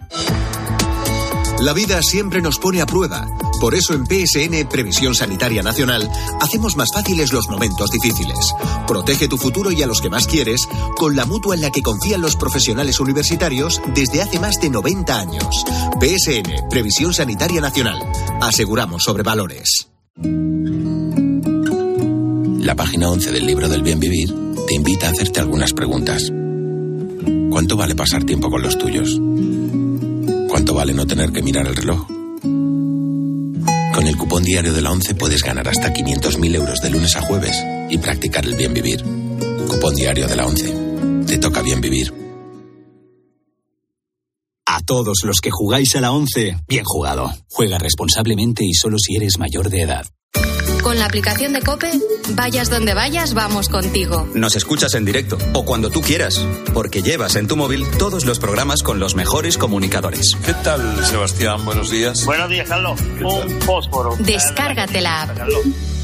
La vida siempre nos pone a prueba. Por eso en P S N, Previsión Sanitaria Nacional, hacemos más fáciles los momentos difíciles. Protege tu futuro y a los que más quieres con la mutua en la que confían los profesionales universitarios desde hace más de noventa años. P S N, Previsión Sanitaria Nacional. Aseguramos sobre valores. La página once del libro del bien vivir te invita a hacerte algunas preguntas. ¿Cuánto vale pasar tiempo con los tuyos? ¿Cuánto vale no tener que mirar el reloj? Con el cupón diario de la ONCE puedes ganar hasta quinientos mil euros de lunes a jueves y practicar el bien vivir. Cupón diario de la ONCE. Te toca bien vivir. todos los que jugáis a la once, bien jugado. Juega responsablemente y solo si eres mayor de edad. Con la aplicación de COPE, vayas donde vayas, vamos contigo. Nos escuchas en directo o cuando tú quieras, porque llevas en tu móvil todos los programas con los mejores comunicadores. ¿Qué tal, Sebastián? Buenos días. Buenos días, Carlos. Un fósforo. Descárgate la app.